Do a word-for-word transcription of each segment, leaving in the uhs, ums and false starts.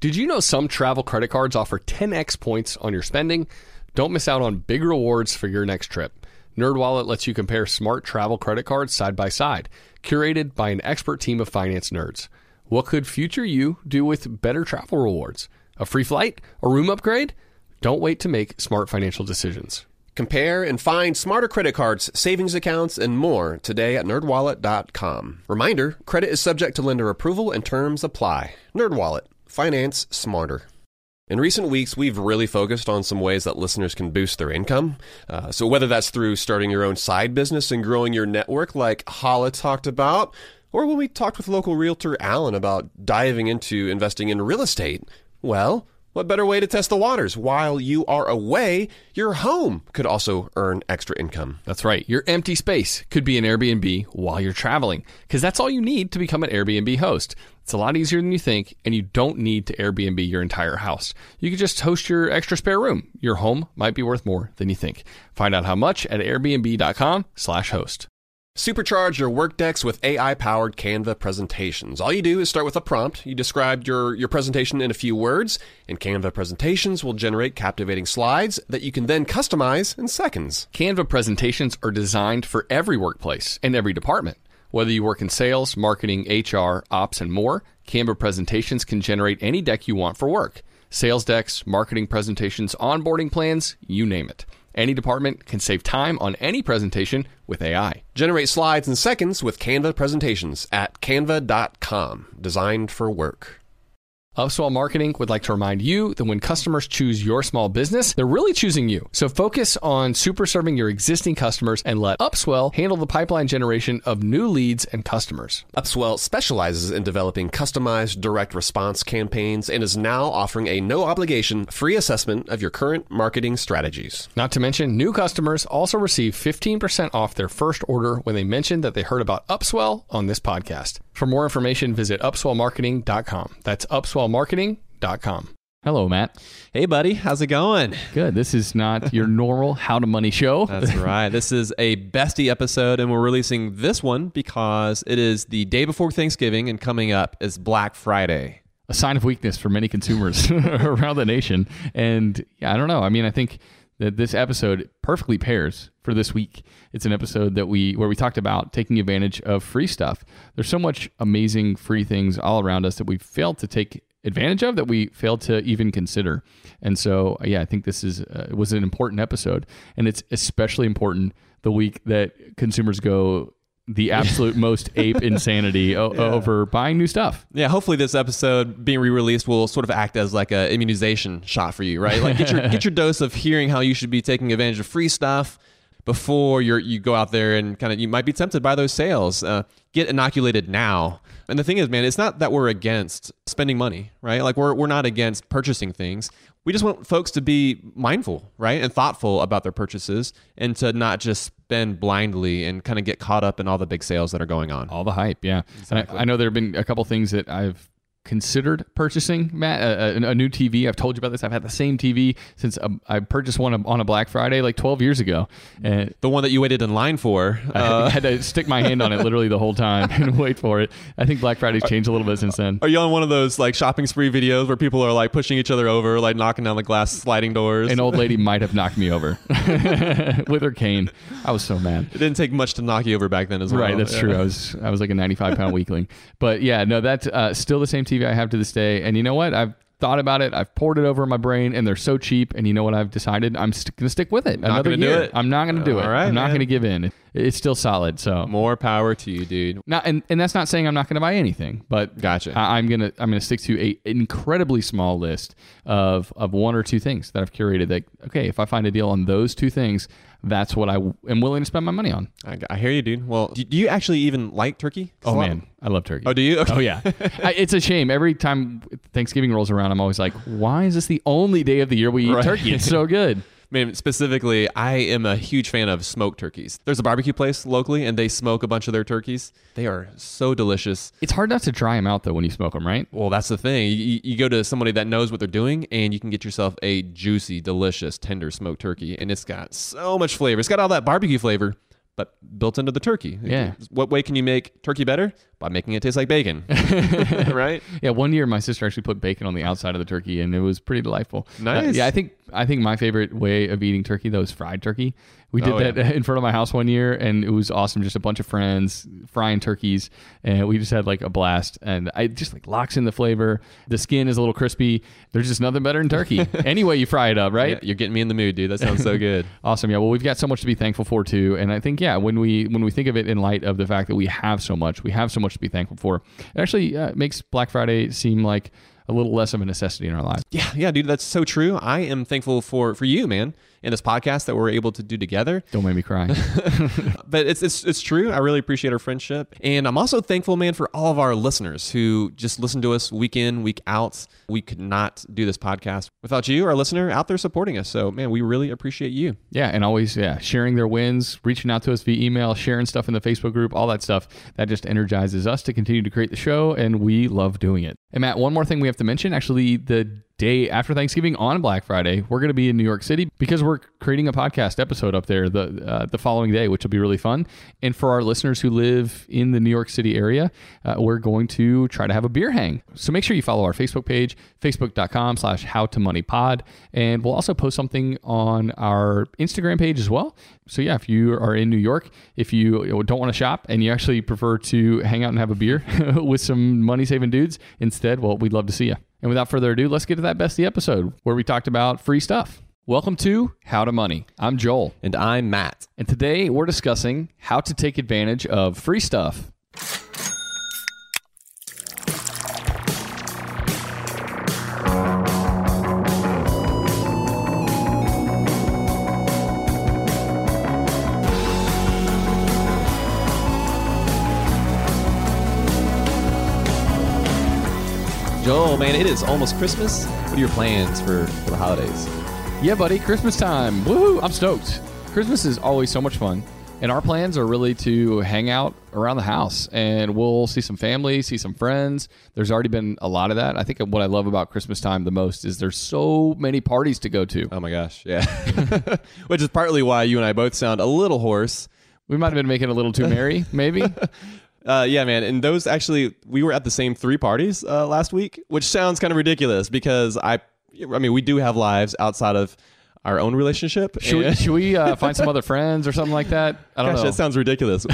Did you know some travel credit cards offer ten x points on your spending? Don't miss out on big rewards for your next trip. NerdWallet lets you compare smart travel credit cards side by side, curated by an expert team of finance nerds. What could future you do with better travel rewards? A free flight? A room upgrade? Don't wait to make smart financial decisions. Compare and find smarter credit cards, savings accounts, and more today at nerd wallet dot com. Reminder, credit is subject to lender approval and terms apply. NerdWallet. Finance smarter. In recent weeks, we've really focused on some ways that listeners can boost their income. Uh, so whether that's through starting your own side business and growing your network like Hala talked about, or when we talked with local realtor Alan about diving into investing in real estate, well, what better way to test the waters? While you are away, your home could also earn extra income. That's right. Your empty space could be an Airbnb while you're traveling, because that's all you need to become an Airbnb host. It's a lot easier than you think, and you don't need to Airbnb your entire house. You could just host your extra spare room. Your home might be worth more than you think. Find out how much at airbnb dot com slash host. Supercharge your work decks with A I-powered Canva presentations. All you do is start with a prompt. You describe your, your presentation in a few words, and Canva presentations will generate captivating slides that you can then customize in seconds. Canva presentations are designed for every workplace and every department. Whether you work in sales, marketing, H R, ops, and more, Canva presentations can generate any deck you want for work. Sales decks, marketing presentations, onboarding plans, you name it. Any department can save time on any presentation with A I. Generate slides in seconds with Canva presentations at canva dot com. Designed for work. Upswell Marketing would like to remind you that when customers choose your small business, they're really choosing you. So focus on super serving your existing customers and let Upswell handle the pipeline generation of new leads and customers. Upswell specializes in developing customized direct response campaigns and is now offering a no-obligation free assessment of your current marketing strategies. Not to mention, new customers also receive fifteen percent off their first order when they mention that they heard about Upswell on this podcast. For more information, visit upswell marketing dot com. That's upswell marketing dot com. Hello, Matt. Hey, buddy. How's it going? Good. This is not your normal How to Money show. That's right. This is a bestie episode, and we're releasing this one because it is the day before Thanksgiving, and coming up is Black Friday. A sign of weakness for many consumers around the nation. And yeah, I don't know. I mean, I think that this episode perfectly pairs for this week. It's an episode that we where we talked about taking advantage of free stuff. There's so much amazing free things all around us that we failed to take advantage of, that we failed to even consider. And so, yeah, I think this is uh, was an important episode, and it's especially important the week that consumers go the absolute most ape insanity o- yeah. over buying new stuff. Yeah, hopefully this episode being re-released will sort of act as like a immunization shot for you, right? Like get your get your dose of hearing how you should be taking advantage of free stuff before you're, you go out there and kind of, you might be tempted by those sales. Uh, get inoculated now. And the thing is, man, it's not that we're against spending money, right? Like we're we're not against purchasing things. We just want folks to be mindful, right? And thoughtful about their purchases, and to not just spend blindly and kind of get caught up in all the big sales that are going on. All the hype, yeah. Exactly. And I, I know there have been a couple things that I've considered purchasing, Matt, a, a, a new T V. I've told you about this. I've had the same T V since um, I purchased one on a Black Friday like twelve years ago. And the one that you waited in line for. I Uh, had to stick my hand on it literally the whole time and wait for it. I think Black Friday's changed a little bit since then. Are you on one of those like shopping spree videos where people are like pushing each other over, like knocking down the glass sliding doors? An old lady might have knocked me over with her cane. I was so mad. It didn't take much to knock you over back then as well. Right, that's yeah. true. I was I was like a ninety-five pound weakling. But yeah, no, that's uh, still the same T V I have to this day. And you know what? I've thought about it. I've poured it over my brain, and they're so cheap. And you know what? I've decided I'm st- going to stick with it. Not Another gonna year. do it. I'm not going to do it. All right, I'm not man. going to give in. It's still solid. So More power to you, dude. not, and, and that's not saying I'm not going to buy anything, but Gotcha. I, I'm gonna I'm gonna stick to a incredibly small list of of one or two things that I've curated. That okay, if I find a deal on those two things, that's what I w- am willing to spend my money on. I, I hear you, dude. Well, do, do you actually even like turkey? Oh man, I love turkey. Oh, do you? Okay. Oh yeah, I, it's a shame. Every time Thanksgiving rolls around, I'm always like, why is this the only day of the year we eat Right. turkey? It's so good. Man, specifically, I am a huge fan of smoked turkeys. There's a barbecue place locally, and they smoke a bunch of their turkeys. They are so delicious. It's hard not to dry them out though when you smoke them, right? Well, that's the thing. You, you go to somebody that knows what they're doing, and you can get yourself a juicy, delicious, tender smoked turkey, and it's got so much flavor. It's got all that barbecue flavor, but built into the turkey. Yeah. What way can you make turkey better? by making it taste like bacon. Right? Yeah, one year my sister actually put bacon on the outside of the turkey, and it was pretty delightful. Nice. Uh, yeah, I think I think my favorite way of eating turkey though is fried turkey. We did Oh, that yeah. in front of my house one year, and it was awesome. Just a bunch of friends frying turkeys, and we just had like a blast. And I just like locks in the flavor. The skin is a little crispy. There's just nothing better than turkey. Any way you fry it up, right? Yeah, you're getting me in the mood, dude. That sounds so good. Awesome. Yeah. Well, we've got so much to be thankful for too. And I think, yeah, when we when we think of it in light of the fact that we have so much, we have so much to be thankful for, it actually uh, makes Black Friday seem like a little less of a necessity in our lives. Yeah, yeah, dude, that's so true. I am thankful for for you, man, and this podcast that we're able to do together. Don't make me cry. But it's it's it's true. I really appreciate our friendship, and I'm also thankful, man, for all of our listeners who just listen to us week in, week out. We could not do this podcast without you, our listener, out there supporting us. So, man, we really appreciate you. Yeah, and always, yeah, sharing their wins, reaching out to us via email, sharing stuff in the Facebook group, all that stuff. That just energizes us to continue to create the show, and we love doing it. And Matt, one more thing we have to mention, actually, the day after Thanksgiving on Black Friday, we're going to be in New York City because we're creating a podcast episode up there the uh, the following day, which will be really fun. And for our listeners who live in the New York City area, uh, we're going to try to have a beer hang. So make sure you follow our Facebook page, facebook.com slash howtomoneypod. And we'll also post something on our Instagram page as well. So yeah, if you are in New York, if you don't want to shop and you actually prefer to hang out and have a beer with some money-saving dudes instead, well, we'd love to see you. And without further ado, let's get to that bestie episode where we talked about free stuff. Welcome to How to Money. I'm Joel. And I'm Matt. And today we're discussing how to take advantage of free stuff. Joel, man, it is almost Christmas. What are your plans for, for the holidays? Yeah, buddy, Christmas time. Woohoo, I'm stoked. Christmas is always so much fun. And our plans are really to hang out around the house, and we'll see some family, see some friends. There's already been a lot of that. I think what I love about Christmas time the most is there's so many parties to go to. Oh my gosh, yeah. Which is partly why you and I both sound a little hoarse. We might have been making it a little too merry, maybe. Uh, yeah, man. And those actually, we were at the same three parties uh, last week, which sounds kind of ridiculous because I, I mean, we do have lives outside of our own relationship. Should we, and- should we uh, find some other friends or something like that? I don't Gosh, know. that sounds ridiculous.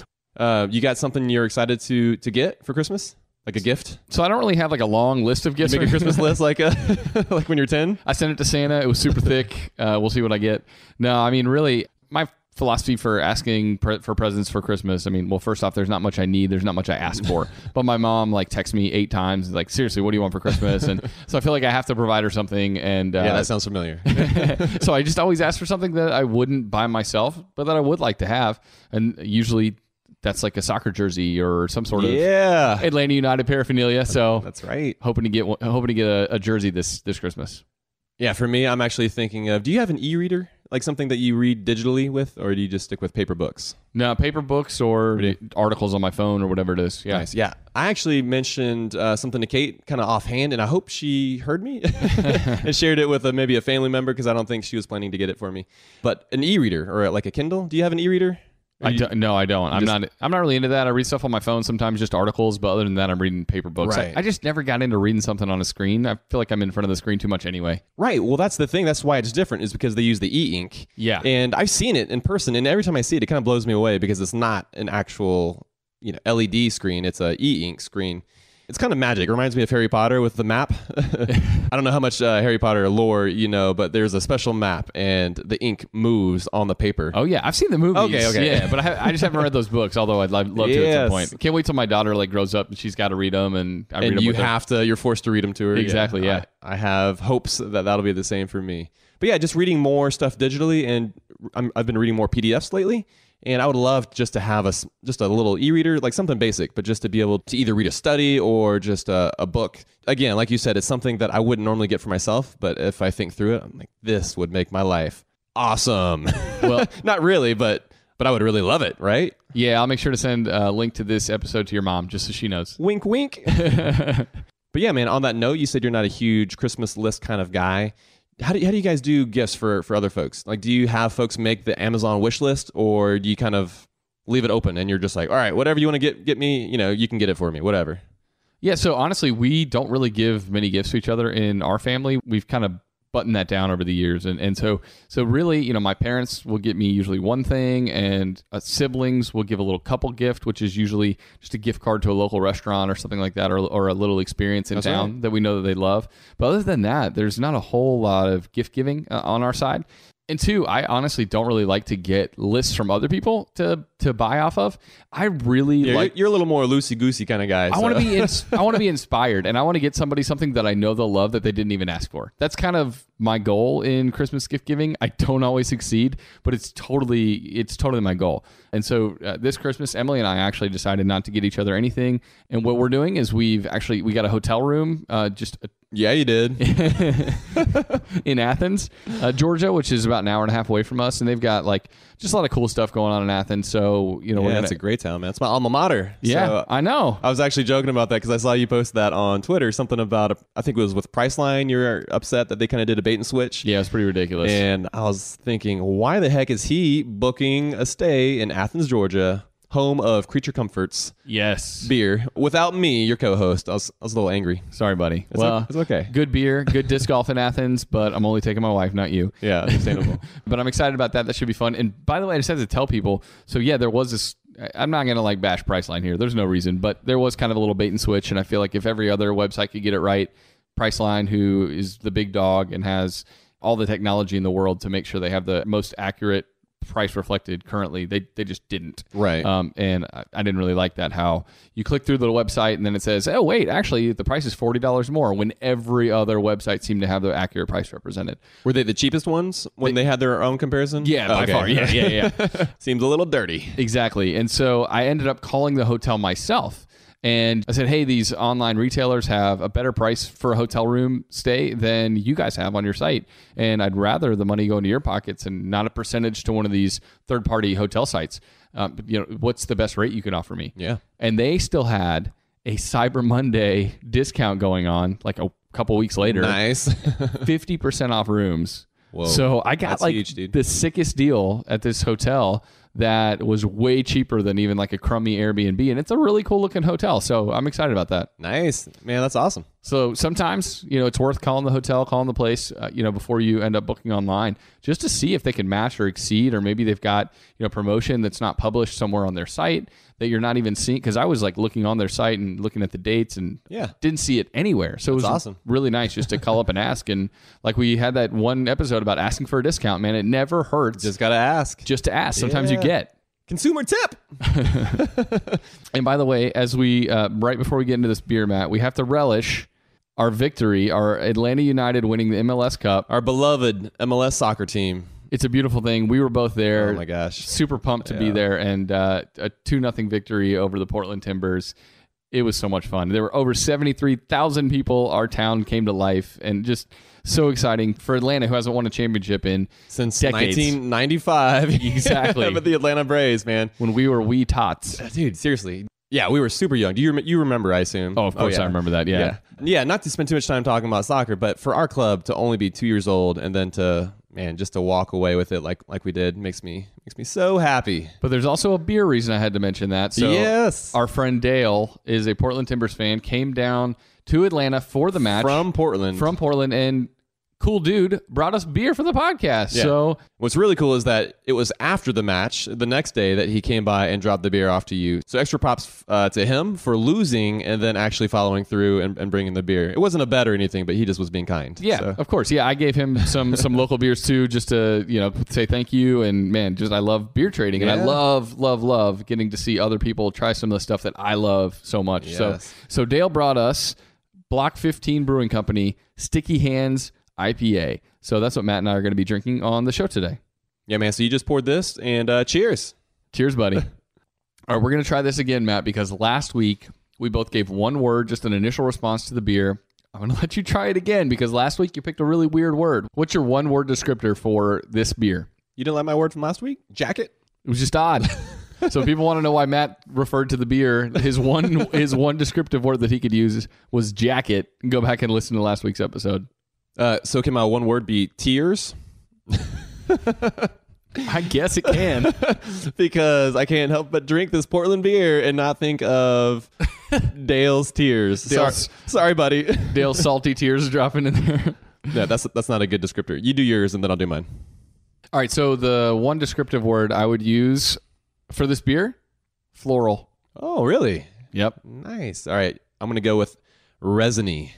uh, you got something you're excited to to get for Christmas? Like a gift? So I don't really have like a long list of You gifts. make a Christmas list like a, like when you're ten? I sent it to Santa. It was super thick. Uh, we'll see what I get. No, I mean, really, my philosophy for asking pre- for presents for Christmas, I mean, well, first off, there's not much I need. There's not much I ask for. But my mom like texts me eight times, like, seriously, what do you want for Christmas? And so I feel like I have to provide her something. And uh, Yeah, that sounds familiar. so I just always ask for something that I wouldn't buy myself, but that I would like to have. And usually that's like a soccer jersey or some sort of Yeah. Atlanta United paraphernalia. So That's right. hoping to get one, hoping to get a, a jersey this this Christmas. Yeah, for me, I'm actually thinking of, do you have an e-reader? Like something that you read digitally with, or do you just stick with paper books? No, paper books or Really? articles on my phone or whatever it is. Yeah. Nice. Yeah. I actually mentioned uh, something to Kate kind of offhand, and I hope she heard me and shared it with a, maybe a family member because I don't think she was planning to get it for me. But an e-reader or like a Kindle. Do you have an e-reader? Or I you- do, no, I don't. I'm just- not. I'm not really into that. I read stuff on my phone sometimes, just articles. But other than that, I'm reading paper books. Right. I, I just never got into reading something on a screen. I feel like I'm in front of the screen too much anyway. Right. Well, that's the thing. That's why it's different, is because they use the e-ink. Yeah. And I've seen it in person, and every time I see it, it kind of blows me away because it's not an actual, you know, L E D screen. It's a e-ink screen. It's kind of magic. It reminds me of Harry Potter with the map. I don't know how much uh, Harry Potter lore you know, but there's a special map, and the ink moves on the paper. Oh yeah, I've seen the movies. Okay, okay. Yeah, but I, ha- I just haven't read those books. Although I'd love, love to at some Yes. point. Can't wait till my daughter like grows up and she's got to read them, and I read and them you with her. have to, you're forced to read them to her. Exactly, yeah. I, I have hopes that that'll be the same for me. But yeah, just reading more stuff digitally, and I'm, I've been reading more P D Fs lately. And I would love just to have a, s- just a little e-reader, like something basic, but just to be able to either read a study or just a, a book. Again, like you said, it's something that I wouldn't normally get for myself, but if I think through it, I'm like, this would make my life awesome. Well- not really, but but I would really love it, right? Yeah, I'll make sure to send a link to this episode to your mom just so she knows. Wink, wink. But yeah, man, on that note, you said you're not a huge Christmas list kind of guy. How do you, how do you guys do gifts for, for other folks? Like, do you have folks make the Amazon wish list, or do you kind of leave it open, and you're just like, all right, whatever you want to get get me, you know, you can get it for me, whatever. Yeah, so honestly, we don't really give many gifts to each other in our family. We've kind of buttoned that down over the years, and and so so really, you know, my parents will get me usually one thing, and uh, siblings will give a little couple gift, which is usually just a gift card to a local restaurant or something like that, or or a little experience in That's town right. that we know that they love. But other than that, there's not a whole lot of gift giving uh, on our side. And two, I honestly don't really like to get lists from other people to to buy off of. I really Yeah, like. you're, you're a little more loosey goosey kind of guy. I so. want to be ins- I want to be inspired, and I want to get somebody something that I know they'll love that they didn't even ask for. That's kind of my goal in Christmas gift giving. I don't always succeed, but it's totally it's totally my goal. And so uh, this Christmas, Emily and I actually decided not to get each other anything. And what we're doing is we've actually we got a hotel room, uh, just a Yeah, you did. in Athens, uh, Georgia, which is about an hour and a half away from us, and they've got like just a lot of cool stuff going on in Athens. So you know, Yeah, we're that's gonna, a great town, man. It's my alma mater. yeah, So, I know. I was actually joking about that because I saw you post that on Twitter. Something about, a, I think it was with Priceline. You're upset that they kind of did a bait and switch. Yeah, it's pretty ridiculous. And I was thinking, why the heck is he booking a stay in Athens, Georgia, home of Creature Comforts yes, beer, without me, your co-host? I was, I was a little angry. sorry, buddy. It's well, o- it's okay. Good beer, good disc golf in Athens, but I'm only taking my wife, not you. Yeah, understandable. But I'm excited about that. That should be fun. And by the way, I just had to tell people. So yeah, there was this. I'm not gonna like bash Priceline here. There's no reason, but there was kind of a little bait and switch. And I feel like if every other website could get it right, Priceline, who is the big dog and has all the technology in the world to make sure they have the most accurate price reflected currently, they they just didn't. Right. Um, and I, I didn't really like that, how you click through the website and then it says, oh, wait, actually, the price is forty dollars more, when every other website seemed to have the accurate price represented. Were they the cheapest ones when they, had their own comparison? Yeah, by Okay. far. Yeah, yeah, yeah. Seems a little dirty. Exactly. And so I ended up calling the hotel myself. And I said, hey, these online retailers have a better price for a hotel room stay than you guys have on your site. And I'd rather the money go into your pockets and not a percentage to one of these third-party hotel sites. Um, you know, what's the best rate you can offer me? Yeah. And they still had a Cyber Monday discount going on like a couple weeks later. Nice. fifty percent off rooms. Whoa. So I got That's like huge, dude. the sickest deal at this hotel that was way cheaper than even like a crummy Airbnb. And it's a really cool looking hotel. So I'm excited about that. Nice. Man, that's awesome. So sometimes, you know, it's worth calling the hotel, calling the place, uh, you know, before you end up booking online, just to see if they can match or exceed, or maybe they've got, you know, promotion that's not published somewhere on their site that you're not even seeing. Because I was like looking on their site and looking at the dates and Yeah. didn't see it anywhere. So it was That's awesome. really nice just to call up and ask. And like we had that one episode about asking for a discount, man, it never hurts Just got to ask. just to ask. Sometimes Yeah. you get. Consumer tip. And by the way, as we, uh, right before we get into this beer, Matt, we have to relish our victory, our Atlanta United winning the M L S Cup. Our beloved M L S soccer team. It's a beautiful thing. We were both there. Oh my gosh. Super pumped to be Yeah. there. And uh, a two nothing victory over the Portland Timbers. It was so much fun. There were over seventy-three thousand people. Our town came to life, and just so exciting for Atlanta, who hasn't won a championship in Since decades. nineteen ninety-five. Exactly. With the Atlanta Braves, man. When we were wee tots. Dude, seriously. Yeah, we were super young. Do you rem- you remember, I assume? Oh, of course yeah. I remember that. Yeah. Yeah. Yeah, not to spend too much time talking about soccer, but for our club to only be two years old and then to, man, just to walk away with it like like we did makes me makes me so happy. But there's also a beer reason I had to mention that. So Yes. our friend Dale is a Portland Timbers fan, came down to Atlanta for the match. From Portland. From Portland, and cool dude brought us beer for the podcast. Yeah. So What's really cool is that it was after the match, the next day, that he came by and dropped the beer off to you. So extra props uh, to him for losing and then actually following through and, and bringing the beer. It wasn't a bet or anything, but he just was being kind. yeah, So, of course. Yeah, I gave him some some local beers too, just to, you know, say thank you. And man, just I love beer trading, and I Yeah. love love love getting to see other people try some of the stuff that I love so much. So Yes. so Dale brought us Block fifteen Brewing Company Sticky Hands I P A. So that's what Matt and I are going to be drinking on the show today. yeah, man. So you just poured this, and uh, cheers. Cheers, buddy. All right, we're going to try this again, Matt, because last week we both gave one word, just an initial response to the beer. I'm going to let you try it again because last week you picked a really weird word. What's your one word descriptor for this beer? You didn't like my word from last week? Jacket? It was just odd. So people want to know why Matt referred to the beer. His one his one descriptive word that he could use was jacket. Go back and listen to last week's episode. Uh, so can my one word be tears? I guess it can. Because I can't help but drink this Portland beer and not think of Dale's tears. Dale's- sorry, sorry, buddy. Dale's salty tears dropping in there. Yeah, that's that's not a good descriptor. You do yours, and then I'll do mine. All right, so the one descriptive word I would use for this beer, floral. Oh, really? Yep. Nice. All right, I'm gonna go with resiny.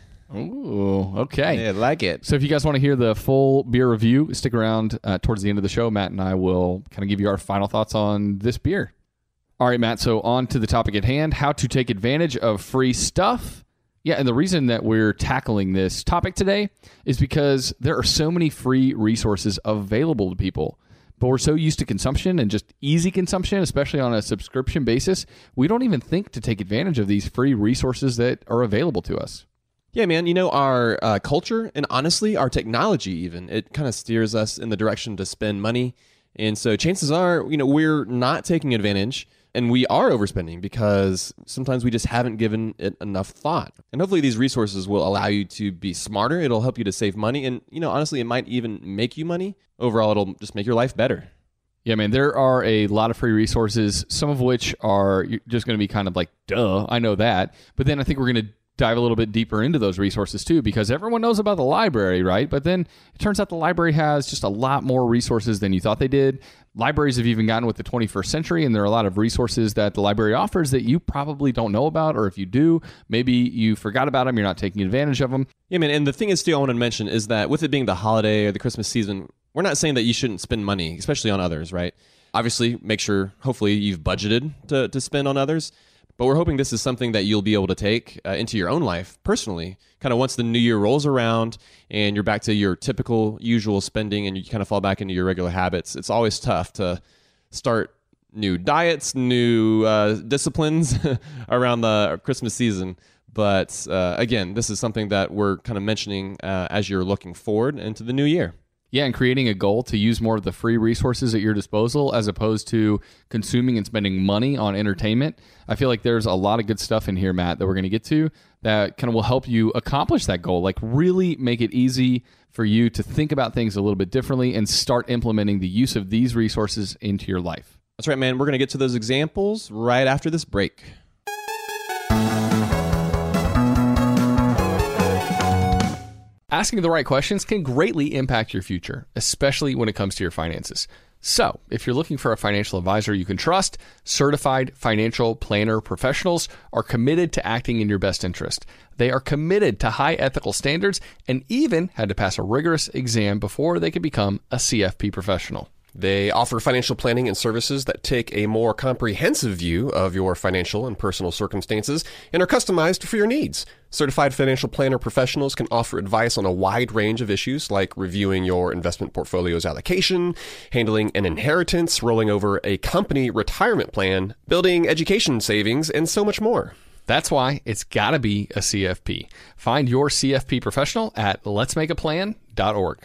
Ooh, okay. I like it. So if you guys want to hear the full beer review, stick around uh, towards the end of the show. Matt and I will kind of give you our final thoughts on this beer. All right, Matt, so on to the topic at hand, how to take advantage of free stuff. Yeah, and the reason that we're tackling this topic today is because there are so many free resources available to people. But we're so used to consumption and just easy consumption, especially on a subscription basis, we don't even think to take advantage of these free resources that are available to us. Yeah, man. You know, our uh, culture and honestly, our technology even, it kind of steers us in the direction to spend money. And so chances are, you know, we're not taking advantage and we are overspending because sometimes we just haven't given it enough thought. And hopefully these resources will allow you to be smarter. It'll help you to save money. And, you know, honestly, it might even make you money. Overall, it'll just make your life better. Yeah, man, there are a lot of free resources, some of which are just going to be kind of like, duh, I know that. But then I think we're going to dive a little bit deeper into those resources too, because everyone knows about the library, right? But then it turns out the library has just a lot more resources than you thought they did. Libraries have even gotten with the twenty-first century, and there are a lot of resources that the library offers that you probably don't know about, or if you do, maybe you forgot about them, you're not taking advantage of them. Yeah, man, and the thing is, too, I want to mention is that with it being the holiday or the Christmas season, we're not saying that you shouldn't spend money, especially on others, right? Obviously, make sure, hopefully, you've budgeted to, to spend on others. But we're hoping this is something that you'll be able to take uh, into your own life personally, kind of once the new year rolls around and you're back to your typical usual spending and you kind of fall back into your regular habits. It's always tough to start new diets, new uh, disciplines around the Christmas season. But uh, again, this is something that we're kind of mentioning uh, as you're looking forward into the new year. Yeah, and creating a goal to use more of the free resources at your disposal as opposed to consuming and spending money on entertainment. I feel like there's a lot of good stuff in here, Matt, that we're going to get to that kind of will help you accomplish that goal, like really make it easy for you to think about things a little bit differently and start implementing the use of these resources into your life. That's right, man. We're going to get to those examples right after this break. Asking the right questions can greatly impact your future, especially when it comes to your finances. So, if you're looking for a financial advisor you can trust, certified financial planner professionals are committed to acting in your best interest. They are committed to high ethical standards and even had to pass a rigorous exam before they could become a C F P professional. They offer financial planning and services that take a more comprehensive view of your financial and personal circumstances and are customized for your needs. Certified financial planner professionals can offer advice on a wide range of issues like reviewing your investment portfolio's allocation, handling an inheritance, rolling over a company retirement plan, building education savings, and so much more. That's why it's got to be a C F P. Find your C F P professional at lets make a plan dot org.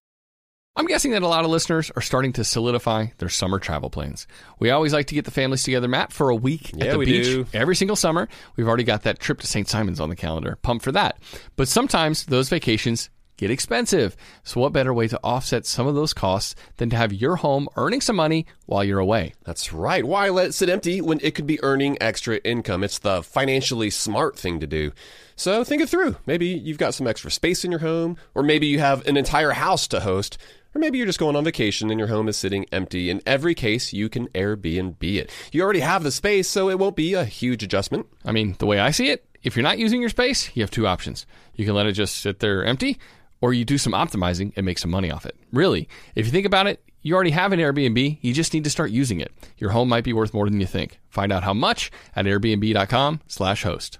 I'm guessing that a lot of listeners are starting to solidify their summer travel plans. We always like to get the families together, Matt, for a week Yeah, at the we beach do. every single summer. We've already got that trip to Saint Simons on the calendar. Pumped for that. But sometimes those vacations get expensive. So what better way to offset some of those costs than to have your home earning some money while you're away? That's right. Why let it sit empty when it could be earning extra income? It's the financially smart thing to do. So think it through. Maybe you've got some extra space in your home, or maybe you have an entire house to host. Or maybe you're just going on vacation and your home is sitting empty. In every case, you can Airbnb it. You already have the space, so it won't be a huge adjustment. I mean, the way I see it, if you're not using your space, you have two options. You can let it just sit there empty, or you do some optimizing and make some money off it. Really, if you think about it, you already have an Airbnb. You just need to start using it. Your home might be worth more than you think. Find out how much at airbnb.com slash host.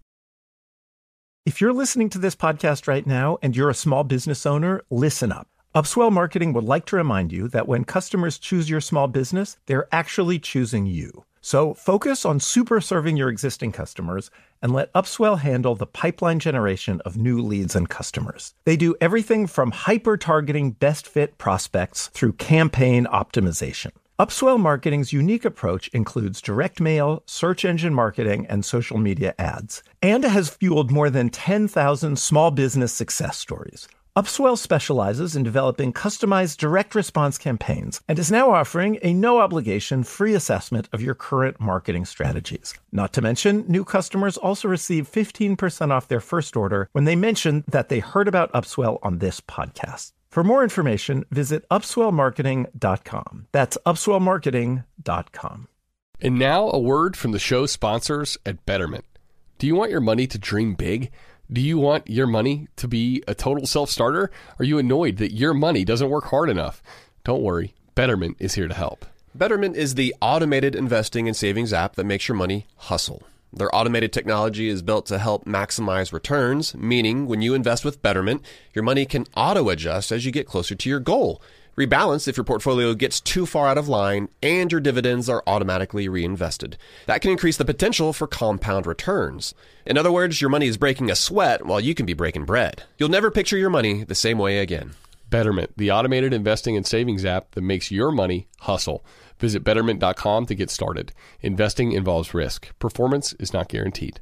If you're listening to this podcast right now and you're a small business owner, listen up. Upswell Marketing would like to remind you that when customers choose your small business, they're actually choosing you. So focus on super serving your existing customers and let Upswell handle the pipeline generation of new leads and customers. They do everything from hyper-targeting best fit prospects through campaign optimization. Upswell Marketing's unique approach includes direct mail, search engine marketing, and social media ads, and has fueled more than ten thousand small business success stories. Upswell specializes in developing customized direct response campaigns and is now offering a no-obligation free assessment of your current marketing strategies. Not to mention, new customers also receive fifteen percent off their first order when they mention that they heard about Upswell on this podcast. For more information, visit upswell marketing dot com. That's upswell marketing dot com. And now a word from the show's sponsors at Betterment. Do you want your money to dream big? Do you want your money to be a total self-starter? Are you annoyed that your money doesn't work hard enough? Don't worry, Betterment is here to help. Betterment is the automated investing and savings app that makes your money hustle. Their automated technology is built to help maximize returns, meaning when you invest with Betterment, your money can auto-adjust as you get closer to your goal. Rebalance if your portfolio gets too far out of line, and your dividends are automatically reinvested. That can increase the potential for compound returns. In other words, your money is breaking a sweat while you can be breaking bread. You'll never picture your money the same way again. Betterment, the automated investing and savings app that makes your money hustle. Visit betterment dot com to get started. Investing involves risk. Performance is not guaranteed.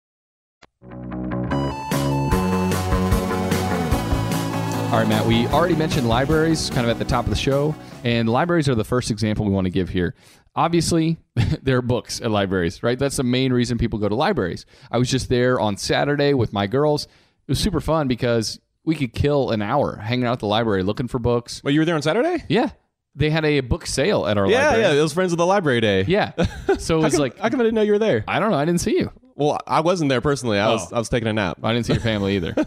All right, Matt, we already mentioned libraries kind of at the top of the show, and libraries are the first example we want to give here. Obviously, there are books at libraries, right? That's the main reason people go to libraries. I was just there on Saturday with my girls. It was super fun because we could kill an hour hanging out at the library looking for books. Well, you were there on Saturday? Yeah. They had a book sale at our Yeah, library. yeah. It was Friends of the Library Day. Yeah. So it How was come, like, how come I didn't know you were there? I don't know. I didn't see you. Well, I wasn't there personally. I was Oh. I was taking a nap. I didn't see your family either.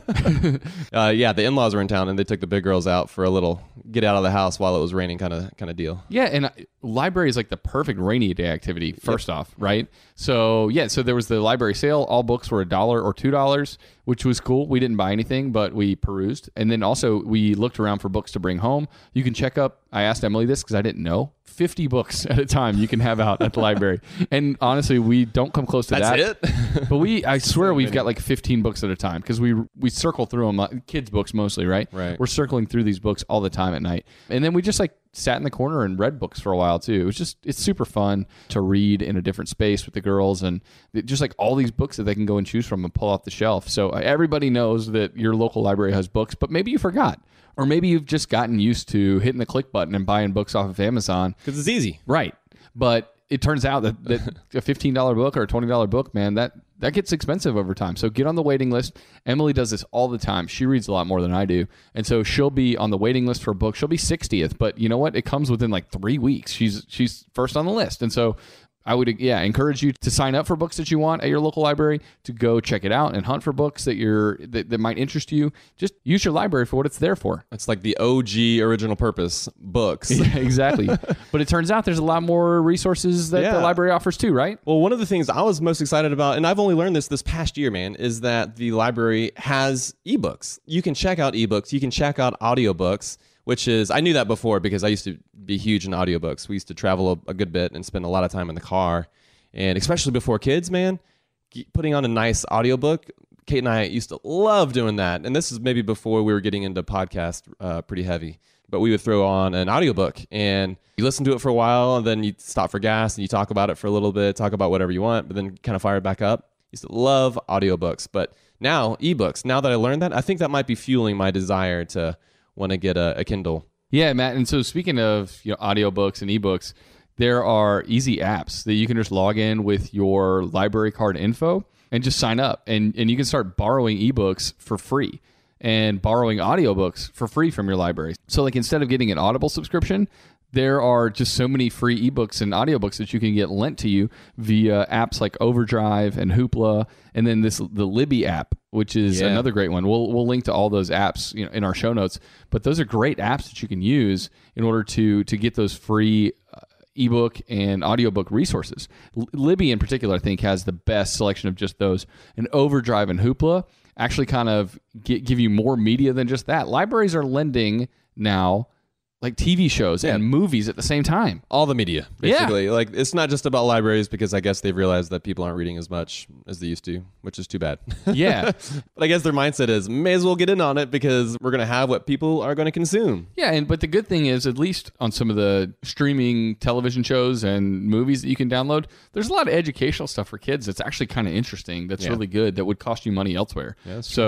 Uh, yeah, the in-laws were in town, and they took the big girls out for a little get out of the house while it was raining kind of kind of deal. Yeah, and uh, library is like the perfect rainy day activity, first off, right? So, yeah, so there was the library sale. All books were a dollar or two dollars, which was cool. We didn't buy anything, but we perused. And then also we looked around for books to bring home. You can check up, I asked Emily this because I didn't know, fifty books at a time you can have out at the library. And honestly, we don't come close to That's that. it? But we, I swear we've got like fifteen books at a time because we we circle through them, like kids' books mostly, right? Right. We're circling through these books all the time at night. And then we just like sat in the corner and read books for a while too. It was just, it's super fun to read in a different space with the girls and just like all these books that they can go and choose from and pull off the shelf. So uh, everybody knows that your local library has books, but maybe you forgot. Or maybe you've just gotten used to hitting the click button and buying books off of Amazon. Because it's easy. Right. But it turns out that, that a fifteen dollars book or a twenty dollars book, man, that, that gets expensive over time. So get on the waiting list. Emily does this all the time. She reads a lot more than I do. And so she'll be on the waiting list for a book. She'll be sixtieth. But you know what? It comes within like three weeks. She's she's first on the list. And so I would, yeah, encourage you to sign up for books that you want at your local library, to go check it out and hunt for books that you're that, that might interest you. Just use your library for what it's there for. It's like the O G original purpose, books. Yeah, exactly. But it turns out there's a lot more resources that Yeah. the library offers too, right? Well, one of the things I was most excited about, and I've only learned this this past year, man, is that the library has ebooks. You can check out ebooks. You can check out audiobooks, which is, I knew that before because I used to be huge in audiobooks. We used to travel a, a good bit and spend a lot of time in the car. And especially before kids, man, putting on a nice audiobook, Kate and I used to love doing that. And this is maybe before we were getting into podcast uh, pretty heavy. But we would throw on an audiobook and you listen to it for a while and then you stop for gas and you talk about it for a little bit, talk about whatever you want, but then kind of fire it back up. Used to love audiobooks. But now, ebooks, now that I learned that, I think that might be fueling my desire to want to get a, a Kindle. Yeah, Matt. And so speaking of, you know, audiobooks and ebooks, there are easy apps that you can just log in with your library card info and just sign up. And, and you can start borrowing ebooks for free and borrowing audiobooks for free from your library. So like instead of getting an Audible subscription, there are just so many free ebooks and audiobooks that you can get lent to you via apps like Overdrive and Hoopla, and then this the Libby app, which is Yeah. another great one. We'll we'll link to all those apps, you know, in our show notes. But those are great apps that you can use in order to to get those free uh, ebook and audiobook resources. L- Libby in particular, I think, has the best selection of just those. And Overdrive and Hoopla actually kind of get, give you more media than just that. Libraries are lending now like T V shows Yeah. and movies at the same time. All the media, Yeah. basically. Like, it's not just about libraries because I guess they've realized that people aren't reading as much as they used to, which is too bad. Yeah. But I guess their mindset is, may as well get in on it because we're going to have what people are going to consume. Yeah, and but the good thing is, at least on some of the streaming television shows and movies that you can download, there's a lot of educational stuff for kids that's actually kind of interesting, that's Yeah. really good, that would cost you money elsewhere. Yeah, that's so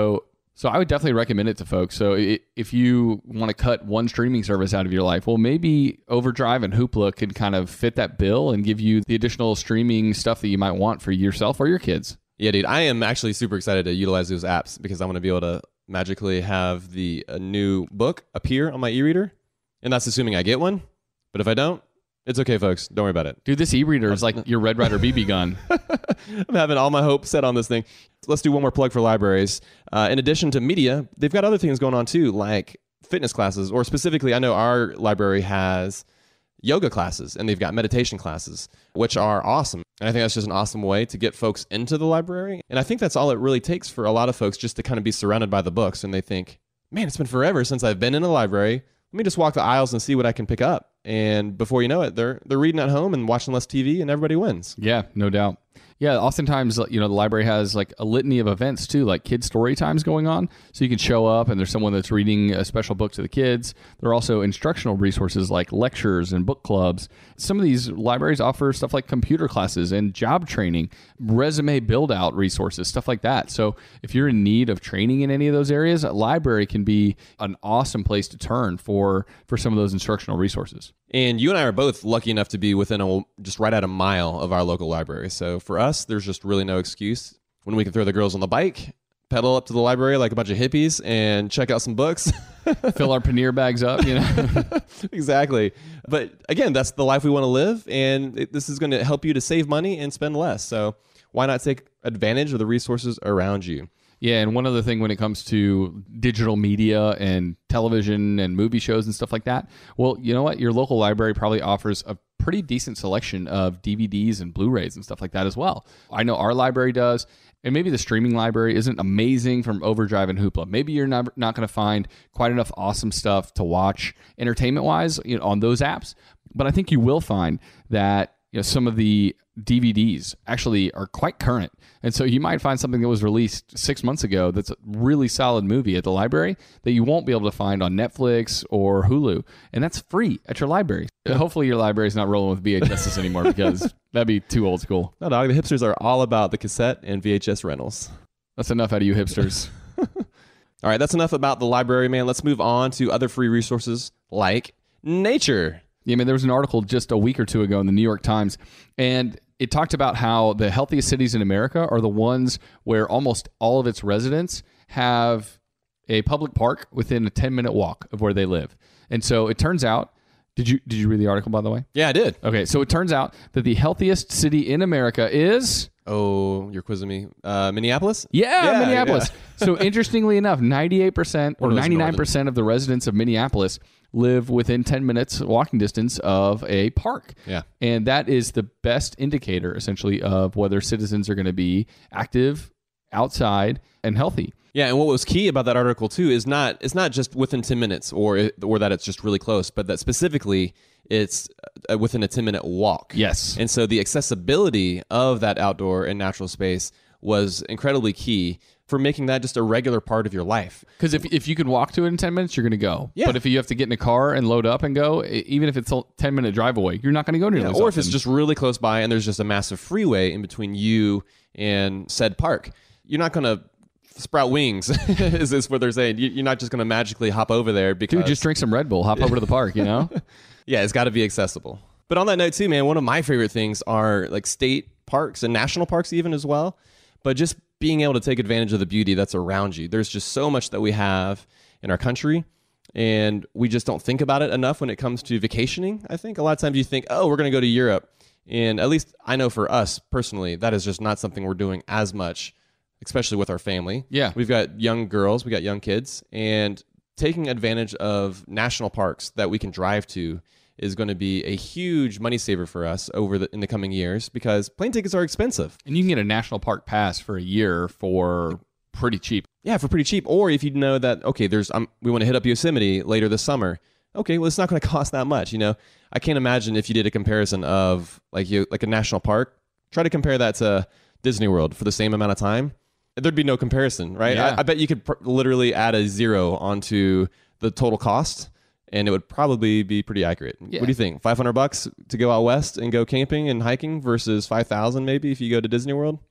So I would definitely recommend it to folks. So it, if you want to cut one streaming service out of your life, well, maybe Overdrive and Hoopla could kind of fit that bill and give you the additional streaming stuff that you might want for yourself or your kids. Yeah, dude, I am actually super excited to utilize those apps because I'm going to be able to magically have the a new book appear on my e-reader. And that's assuming I get one. But if I don't, it's okay, folks. Don't worry about it. Dude, this e-reader is like your Red Ryder B B gun. I'm having all my hopes set on this thing. Let's do one more plug for libraries. Uh, in addition to media, they've got other things going on too, like fitness classes, or specifically, I know our library has yoga classes and they've got meditation classes, which are awesome. And I think that's just an awesome way to get folks into the library. And I think that's all it really takes for a lot of folks, just to kind of be surrounded by the books. And they think, man, it's been forever since I've been in a library. Let me just walk the aisles and see what I can pick up. And before you know it, they're they're reading at home and watching less T V, and everybody wins. Yeah, no doubt. Yeah, oftentimes, you know, the library has like a litany of events too, like kids' story times going on. So you can show up and there's someone that's reading a special book to the kids. There are also instructional resources like lectures and book clubs. Some of these libraries offer stuff like computer classes and job training, resume build out resources, stuff like that. So if you're in need of training in any of those areas, a library can be an awesome place to turn for, for some of those instructional resources. And you and I are both lucky enough to be within a, just right at a mile of our local library. So for us, there's just really no excuse when we can throw the girls on the bike, pedal up to the library like a bunch of hippies, and check out some books. Fill our pannier bags up, you know? Exactly. But again, that's the life we want to live. And it, this is going to help you to save money and spend less. So why not take advantage of the resources around you? Yeah, and one other thing when it comes to digital media and television and movie shows and stuff like that, well, you know what? Your local library probably offers a pretty decent selection of D V Ds and Blu-rays and stuff like that as well. I know our library does, and maybe the streaming library isn't amazing from Overdrive and Hoopla. Maybe you're not, not going to find quite enough awesome stuff to watch entertainment-wise, you know, on those apps, but I think you will find that, you know, some of the D V Ds actually are quite current. And so you might find something that was released six months ago that's a really solid movie at the library that you won't be able to find on Netflix or Hulu. And that's free at your library. Yeah. Hopefully your library is not rolling with V H Ses anymore because that'd be too old school. No, dog. The hipsters are all about the cassette and V H S rentals. That's enough out of you hipsters. All right, that's enough about the library, man. Let's move on to other free resources like nature. Yeah, I mean, there was an article just a week or two ago in the New York Times, and it talked about how the healthiest cities in America are the ones where almost all of its residents have a public park within a ten-minute walk of where they live. And so it turns out, did you did you read the article, by the way? Yeah, I did. Okay, so it turns out that the healthiest city in America is... Oh, you're quizzing me. Uh, Minneapolis? Yeah, yeah Minneapolis. Yeah. So interestingly enough, ninety-eight percent or One of those ninety-nine percent of the residents of Minneapolis live within ten minutes walking distance of a park. Yeah. And that is the best indicator, essentially, of whether citizens are going to be active, outside, and healthy. Yeah, and what was key about that article too is not it's not just within ten minutes or or that it's just really close, but that specifically it's uh, within a ten minute walk. Yes. And so the accessibility of that outdoor and natural space was incredibly key for making that just a regular part of your life. Because if, if you can walk to it in ten minutes, you're going to go. Yeah. But if you have to get in a car and load up and go, even if it's a ten minute drive away, you're not going to go nearly Yeah, as or if often. it's just really close by and there's just a massive freeway in between you and said park, you're not going to sprout wings, is this what they're saying? You're not just going to magically hop over there because... Dude, just drink some Red Bull, hop over to the park, you know? Yeah, it's got to be accessible. But on that note too, man, one of my favorite things are like state parks and national parks even as well. But just being able to take advantage of the beauty that's around you. There's just so much that we have in our country, and we just don't think about it enough when it comes to vacationing. I think a lot of times you think, oh, we're going to go to Europe. And at least I know for us personally, that is just not something we're doing as much, especially with our family. Yeah. We've got young girls, we got young kids, and taking advantage of national parks that we can drive to is going to be a huge money saver for us over the in the coming years because plane tickets are expensive. And you can get a national park pass for a year for pretty cheap. Yeah, for pretty cheap. Or if you know that, okay, there's um, we want to hit up Yosemite later this summer. Okay, well, it's not going to cost that much. You know, I can't imagine if you did a comparison of like you like a national park. Try to compare that to Disney World for the same amount of time. There'd be no comparison, right? Yeah. I, I bet you could pr- literally add a zero onto the total cost, and it would probably be pretty accurate. Yeah. What do you think? five hundred bucks to go out west and go camping and hiking versus five thousand maybe if you go to Disney World?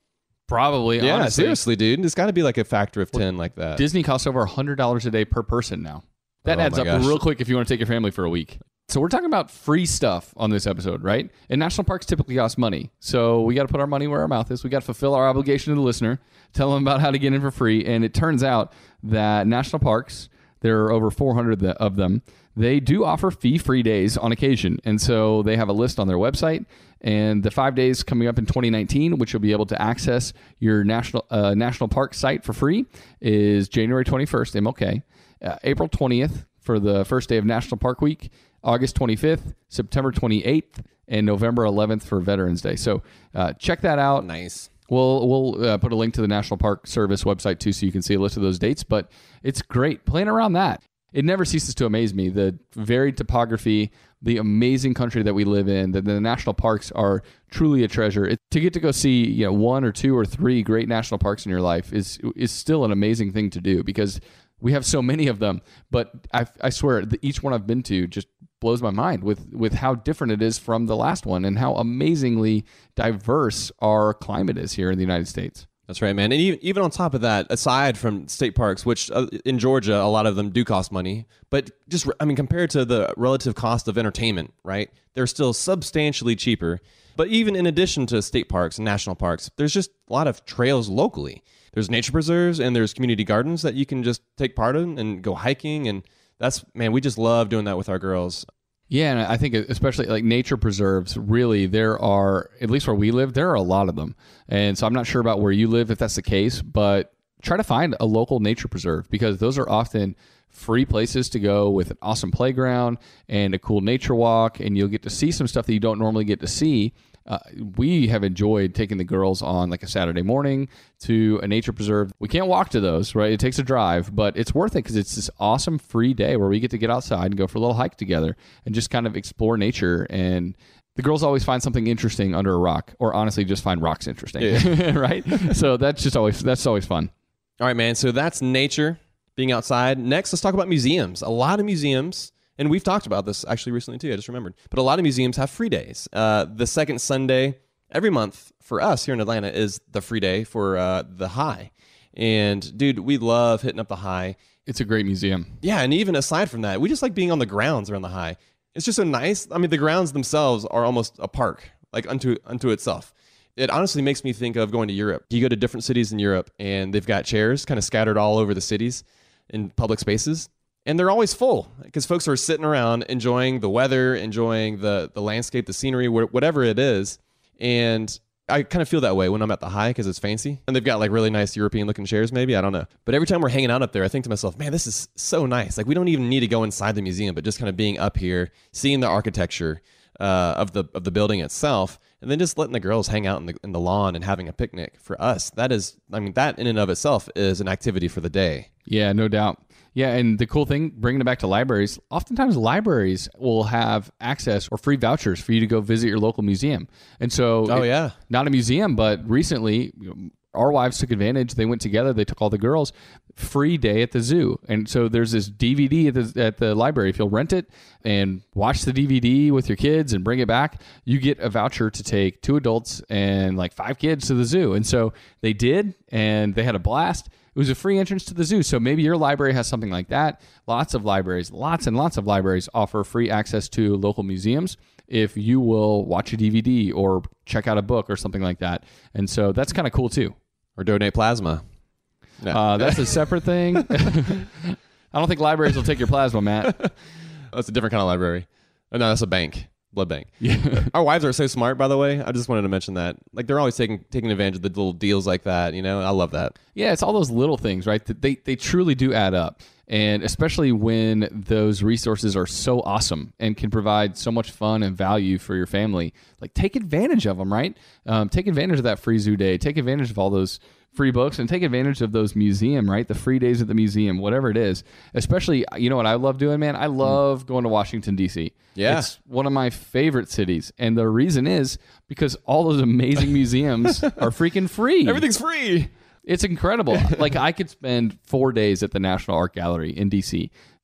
Probably, Yeah, honestly. seriously, dude. It's got to be like a factor of ten like that. Disney costs over one hundred dollars a day per person now. That Oh adds my up gosh. real quick if you want to take your family for a week. So we're talking about free stuff on this episode, right? And national parks typically cost money. So we got to put our money where our mouth is. We got to fulfill our obligation to the listener, tell them about how to get in for free. And it turns out that national parks, there are over four hundred of them, they do offer fee-free days on occasion. And so they have a list on their website. And the five days coming up in twenty nineteen, which you'll be able to access your national uh, national park site for free, is January twenty-first, M L K, uh, April twentieth for the first day of National Park Week, August twenty-fifth, September twenty-eighth, and November eleventh for Veterans Day. So uh, check that out. Nice. We'll we'll uh, put a link to the National Park Service website too, so you can see a list of those dates. But it's great playing around that. It never ceases to amaze me, the varied topography, the amazing country that we live in. That the national parks are truly a treasure. It, to get to go see, you know, one or two or three great national parks in your life is is still an amazing thing to do, because we have so many of them. But I, I swear, the, each one I've been to just blows my mind with with how different it is from the last one, and how amazingly diverse our climate is here in the United States. That's right, man. And even, even on top of that, aside from state parks, which uh, in Georgia, a lot of them do cost money, but just, I mean, compared to the relative cost of entertainment, right, they're still substantially cheaper. But even in addition to state parks and national parks, there's just a lot of trails locally. There's nature preserves and there's community gardens that you can just take part in and go hiking. And that's, man, we just love doing that with our girls. Yeah, and I think especially like nature preserves, really, there are, at least where we live, there are a lot of them. And so I'm not sure about where you live, if that's the case, but try to find a local nature preserve, because those are often free places to go with an awesome playground and a cool nature walk, and you'll get to see some stuff that you don't normally get to see. Uh, we have enjoyed taking the girls on like a Saturday morning to a nature preserve. We can't walk to those, right? It takes a drive, but it's worth it because it's this awesome free day where we get to get outside and go for a little hike together and just kind of explore nature. And the girls always find something interesting under a rock, or honestly just find rocks interesting, yeah. Right? So that's just always, that's always fun. All right, man. So that's nature, being outside. Next, let's talk about museums. A lot of museums, and we've talked about this actually recently too, I just remembered, but a lot of museums have free days. Uh, the second Sunday every month for us here in Atlanta is the free day for uh, the High. And dude, we love hitting up the High. It's a great museum. Yeah, and even aside from that, we just like being on the grounds around the High. It's just so nice. I mean, the grounds themselves are almost a park, like unto unto itself. It honestly makes me think of going to Europe. You go to different cities in Europe, and they've got chairs kind of scattered all over the cities in public spaces. And they're always full because folks are sitting around enjoying the weather, enjoying the the landscape, the scenery, whatever it is. And I kind of feel that way when I'm at the High because it's fancy. And they've got like really nice European looking chairs, maybe. I don't know. But every time we're hanging out up there, I think to myself, man, this is so nice. Like we don't even need to go inside the museum, but just kind of being up here, seeing the architecture uh, of the of the building itself, and then just letting the girls hang out in the in the lawn and having a picnic. For us, that is, I mean, that in and of itself is an activity for the day. Yeah, no doubt. Yeah, and the cool thing, bringing it back to libraries, oftentimes libraries will have access or free vouchers for you to go visit your local museum. And so, Oh, it- yeah. not a museum, but recently, you know, our wives took advantage. They went together. They took all the girls. Free day at the zoo. And so there's this D V D at the, at the library. If you'll rent it and watch the D V D with your kids and bring it back, you get a voucher to take two adults and like five kids to the zoo. And so they did, and they had a blast. It was a free entrance to the zoo. So maybe your library has something like that. Lots of libraries, lots and lots of libraries offer free access to local museums if you will watch a D V D or check out a book or something like that. And so that's kind of cool too. Or donate plasma. No. Uh, that's a separate thing. I don't think libraries will take your plasma, Matt. That's a different kind of library. Oh, no, that's a bank. Blood bank. Yeah. Our wives are so smart, by the way. I just wanted to mention that. Like, they're always taking taking advantage of the little deals like that. You know, I love that. Yeah, it's all those little things, right? That They they truly do add up. And especially when those resources are so awesome and can provide so much fun and value for your family, like take advantage of them, right? Um, take advantage of that free zoo day. Take advantage of all those free books and take advantage of those museum, right? The free days at the museum, whatever it is. Especially, you know what I love doing, man? I love going to Washington, D C. Yeah. It's one of my favorite cities. And the reason is because all those amazing museums are freaking free. Everything's free. It's incredible. Like I could spend four days at the National Art Gallery in D C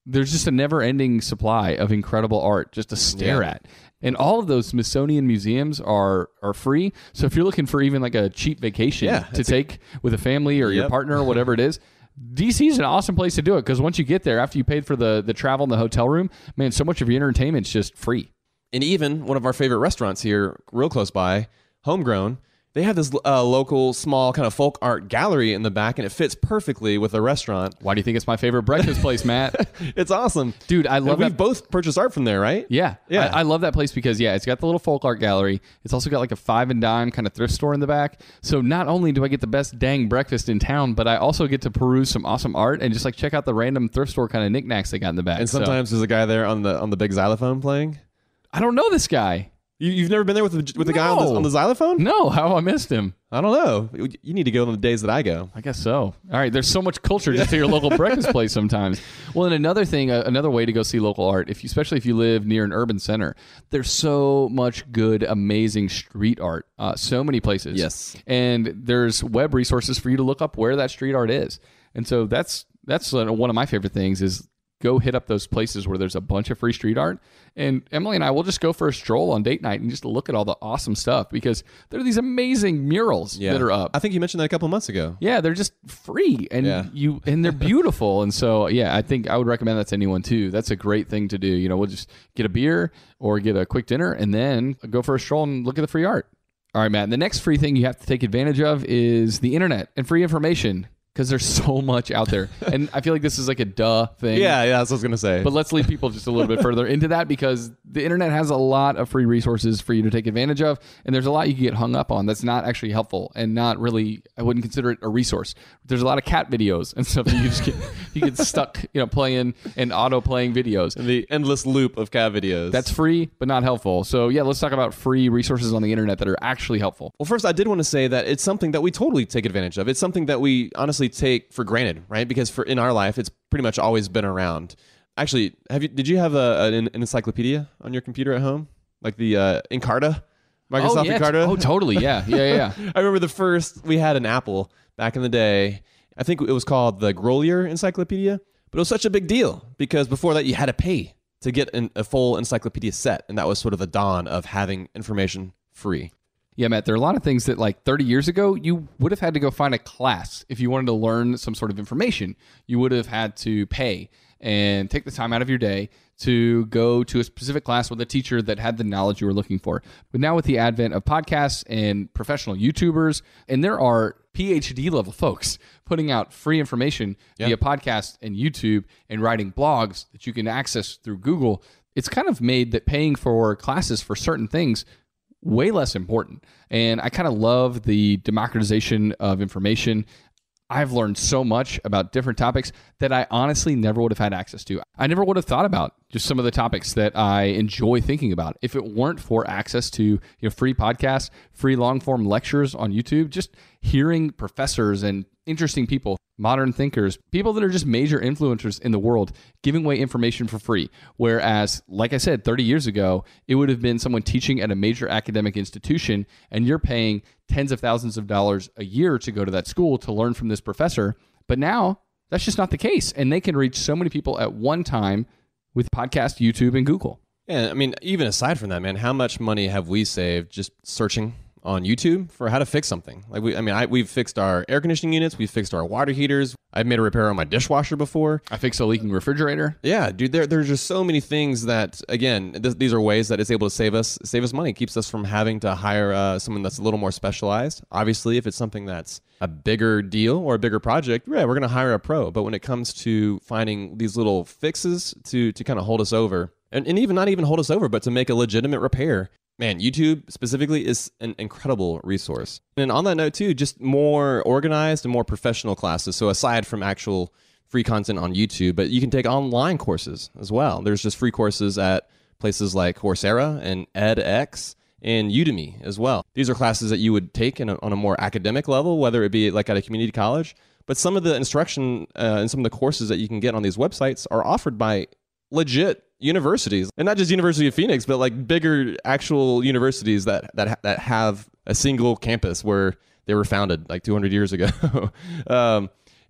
there's just a never-ending supply of incredible art just to stare Yeah. at. And all of those Smithsonian museums are are free. So if you're looking for even like a cheap vacation Yeah, to take with a family or your Yep. partner or whatever it is, D C is an awesome place to do it because once you get there, after you paid for the, the travel and the hotel room, man, so much of your entertainment's just free. And even one of our favorite restaurants here, real close by, Homegrown, they have this uh, local small kind of folk art gallery in the back, and it fits perfectly with the restaurant. Why do you think it's my favorite breakfast place, Matt? It's awesome. Dude, I And love we've that. both purchased art from there, right? Yeah. Yeah. I, I love that place because, yeah, it's got the little folk art gallery. It's also got like a five and dime kind of thrift store in the back. So not only do I get the best dang breakfast in town, but I also get to peruse some awesome art and just like check out the random thrift store kind of knickknacks they got in the back. And So, sometimes there's a guy there on the on the big xylophone playing. I don't know this guy. You, you've never been there with the, with the guy on the, No. on the xylophone? No, how I missed him. I don't know. You need to go on the days that I go. I guess so. All right, there's so much culture just to your local breakfast place sometimes. Well, and another thing, uh, another way to go see local art, if you, especially if you live near an urban center, there's so much good, amazing street art. Uh, so many places. Yes. And there's web resources for you to look up where that street art is. And so that's that's uh, one of my favorite things is go hit up those places where there's a bunch of free street art. And Emily and I will just go for a stroll on date night and just look at all the awesome stuff because there are these amazing murals that are up. I think you mentioned that a couple of months ago. Yeah, they're just free and Yeah. you and they're beautiful. And so yeah, I think I would recommend that to anyone too. That's a great thing to do. You know, we'll just get a beer or get a quick dinner and then go for a stroll and look at the free art. All right, Matt. The next free thing you have to take advantage of is the internet and free information. Because there's so much out there. And I feel like this is like a duh thing. Yeah, yeah, that's what I was going to say. But let's lead people just a little bit further into that because the internet has a lot of free resources for you to take advantage of. And there's a lot you can get hung up on that's not actually helpful and not really, I wouldn't consider it a resource. There's a lot of cat videos and stuff that you just get, you get stuck, you know, playing and auto playing videos. the endless loop of cat videos. That's free, but not helpful. So yeah, let's talk about free resources on the internet that are actually helpful. Well, first, I did want to say that it's something that we totally take advantage of. It's something that we honestly take for granted, right? Because for in our life, it's pretty much always been around. Actually, have you? Did you have a, an, an encyclopedia on your computer at home, like the uh, Encarta, Microsoft oh, yeah. Encarta? Oh, totally. Yeah, yeah, yeah. I remember the first we had an Apple back in the day. I think it was called the Grolier Encyclopedia, but it was such a big deal because before that you had to pay to get an, a full encyclopedia set, and that was sort of the dawn of having information free. Yeah, Matt, there are a lot of things that like thirty years ago, you would have had to go find a class. If you wanted to learn some sort of information, you would have had to pay and take the time out of your day to go to a specific class with a teacher that had the knowledge you were looking for. But now with the advent of podcasts and professional YouTubers, and there are P H D level folks putting out free information Yeah. via podcast and YouTube and writing blogs that you can access through Google, it's kind of made that paying for classes for certain things way less important. And I kind of love the democratization of information. I've learned so much about different topics that I honestly never would have had access to. I never would have thought about just some of the topics that I enjoy thinking about if it weren't for access to, you know, free podcasts, free long form lectures on YouTube, just hearing professors and interesting people, modern thinkers, people that are just major influencers in the world giving away information for free. Whereas, like I said, thirty years ago, it would have been someone teaching at a major academic institution and you're paying tens of thousands of dollars a year to go to that school to learn from this professor. But now that's just not the case. And they can reach so many people at one time with podcast, YouTube, and Google. Yeah, I mean, even aside from that, man, how much money have we saved just searching on YouTube for how to fix something? Like, we, I mean, I, we've fixed our air conditioning units, we've fixed our water heaters. I've made a repair on my dishwasher before. I fixed a leaking refrigerator. Yeah, dude, there there's just so many things that, again, th- these are ways that it's able to save us save us money, keeps us from having to hire uh, someone that's a little more specialized. Obviously, if it's something that's a bigger deal or a bigger project, yeah, we're going to hire a pro. But when it comes to finding these little fixes to to kind of hold us over, and, and even not even hold us over, but to make a legitimate repair, man, YouTube specifically is an incredible resource. And on that note, too, just more organized and more professional classes. So aside from actual free content on YouTube, but you can take online courses as well. There's just free courses at places like Coursera and edX and Udemy as well. These are classes that you would take in a, on a more academic level, whether it be like at a community college. But some of the instruction uh, and some of the courses that you can get on these websites are offered by legit universities, and not just University of Phoenix, but like bigger actual universities that that that have a single campus where they were founded like two hundred years ago. um,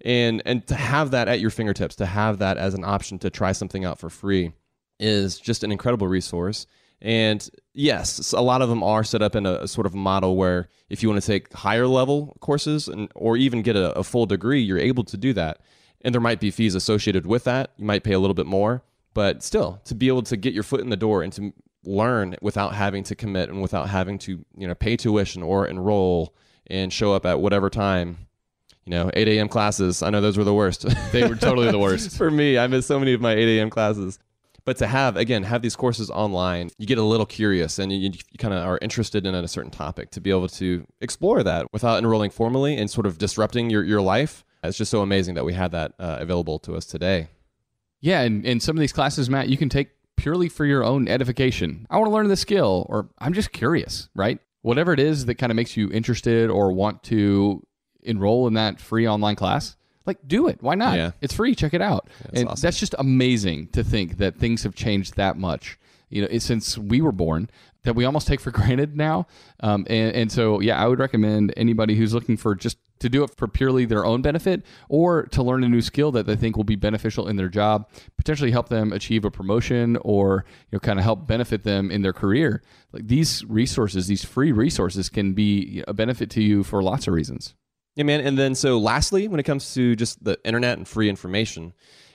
And and to have that at your fingertips, to have that as an option to try something out for free is just an incredible resource. And yes, a lot of them are set up in a, a sort of model where if you want to take higher level courses and or even get a, a full degree, you're able to do that. And there might be fees associated with that. You might pay a little bit more, but still, to be able to get your foot in the door and to learn without having to commit and without having to, you know, pay tuition or enroll and show up at whatever time. You know, eight a.m. classes. I know those were the worst. They were totally the worst. For me, I missed so many of my eight a.m. classes. But to have, again, have these courses online, you get a little curious and you, you kind of are interested in a certain topic to be able to explore that without enrolling formally and sort of disrupting your, your life. It's just so amazing that we had that uh, available to us today. Yeah, and, and some of these classes, Matt, you can take purely for your own edification. I want to learn this skill, or I'm just curious, right? Whatever it is that kind of makes you interested or want to enroll in that free online class, like, do it. Why not? Yeah. It's free. Check it out. That's and awesome. That's just amazing to think that things have changed that much. You know, it, since we were born, that we almost take for granted now. Um, and, and so, yeah, I would recommend anybody who's looking for just to do it for purely their own benefit or to learn a new skill that they think will be beneficial in their job, potentially help them achieve a promotion or, you know, kind of help benefit them in their career. Like, these resources, these free resources can be a benefit to you for lots of reasons. Yeah, man. And then so lastly, when it comes to just the internet and free information,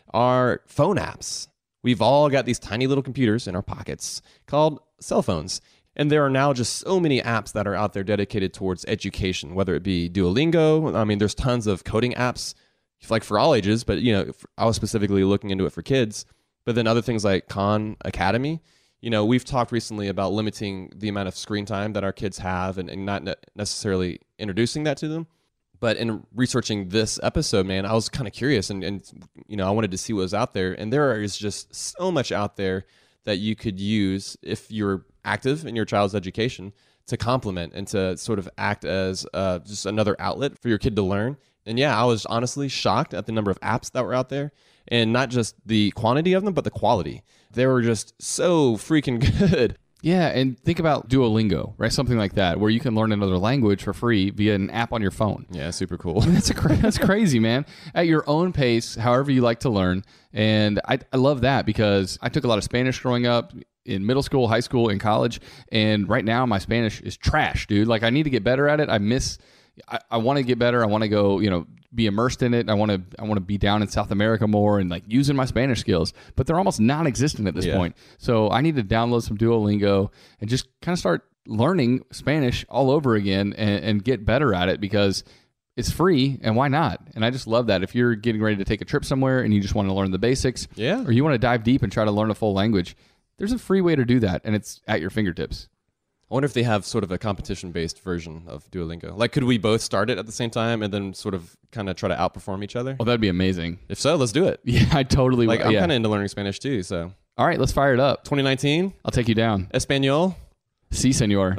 are phone apps. We've all got these tiny little computers in our pockets called cell phones. And there are now just so many apps that are out there dedicated towards education, whether it be Duolingo. I mean, there's tons of coding apps, like for all ages, but, you know, I was specifically looking into it for kids. But then other things like Khan Academy. You know, we've talked recently about limiting the amount of screen time that our kids have and, and not ne- necessarily introducing that to them. But in researching this episode, man, I was kind of curious and, and, you know, I wanted to see what was out there. And there is just so much out there that you could use if you're active in your child's education to complement and to sort of act as uh, just another outlet for your kid to learn. And yeah, I was honestly shocked at the number of apps that were out there, and not just the quantity of them, but the quality. They were just so freaking good. Yeah, and think about Duolingo, right? Something like that, where you can learn another language for free via an app on your phone. Yeah, super cool. That's a cra- that's crazy, man. At your own pace, however you like to learn. And I, I love that because I took a lot of Spanish growing up in middle school, high school, and college. And right now my Spanish is trash, dude. Like, I need to get better at it. I miss, I, I want to get better. I want to go, you know, be immersed in it. I want to I want to be down in South America more and like using my Spanish skills, but they're almost non-existent at this Yeah. point. So I need to download some Duolingo and just kind of start learning Spanish all over again and, and get better at it because it's free and why not? And I just love that. If you're getting ready to take a trip somewhere and you just want to learn the basics, Yeah. or you want to dive deep and try to learn a full language, there's a free way to do that, and it's at your fingertips. I wonder if they have sort of a competition-based version of Duolingo. Like, could we both start it at the same time and then sort of kind of try to outperform each other? Oh, that'd be amazing. If so, let's do it. Yeah, I totally Like, would. I'm yeah. kind of into learning Spanish too, so. All right, let's fire it up. twenty nineteen, I'll take you down. Espanol. Si, senor.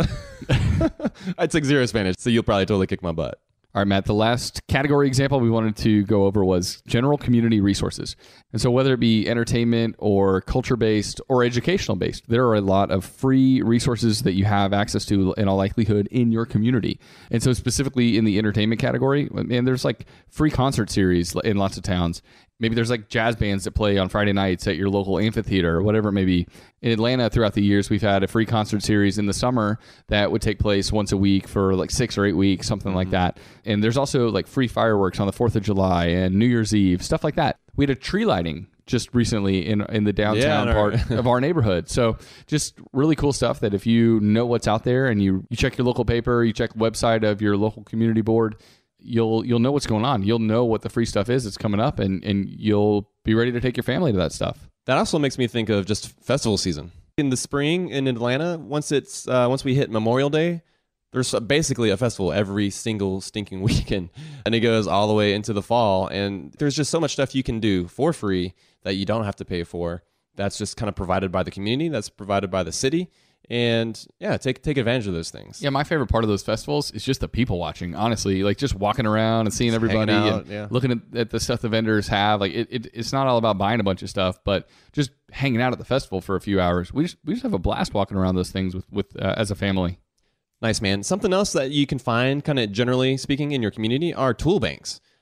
I took zero Spanish, so you'll probably totally kick my butt. All right, Matt, the last category example we wanted to go over was general community resources. And so whether it be entertainment or culture-based or educational-based, there are a lot of free resources that you have access to in all likelihood in your community. And so specifically in the entertainment category, man, there's like free concert series in lots of towns. Maybe there's like jazz bands that play on Friday nights at your local amphitheater or whatever it may be. In Atlanta, throughout the years, we've had a free concert series in the summer that would take place once a week for like six or eight weeks, something mm-hmm. like that. And there's also like free fireworks on the fourth of July and New Year's Eve, stuff like that. We had a tree lighting just recently in in the downtown yeah, part of our neighborhood. So just really cool stuff that if you know what's out there and you, you check your local paper, you check the website of your local community board, you'll you'll know what's going on. You'll know what the free stuff is that's coming up, and, and you'll be ready to take your family to that stuff. That also makes me think of just festival season. In the spring in Atlanta, once it's uh, once we hit Memorial Day, there's basically a festival every single stinking weekend, and it goes all the way into the fall. And there's just so much stuff you can do for free that you don't have to pay for. That's just kind of provided by the community. That's provided by the city. And yeah, take take advantage of those things. Yeah, my favorite part of those festivals is just the people watching, honestly. Like just walking around and seeing Just everybody hanging out, and yeah. looking at, at the stuff the vendors have. Like it, it, it's not all about buying a bunch of stuff, but just hanging out at the festival for a few hours. We just we just have a blast walking around those things with, with uh, as a family. Nice, man. Something else that you can find, kind of generally speaking, in your community are tool banks.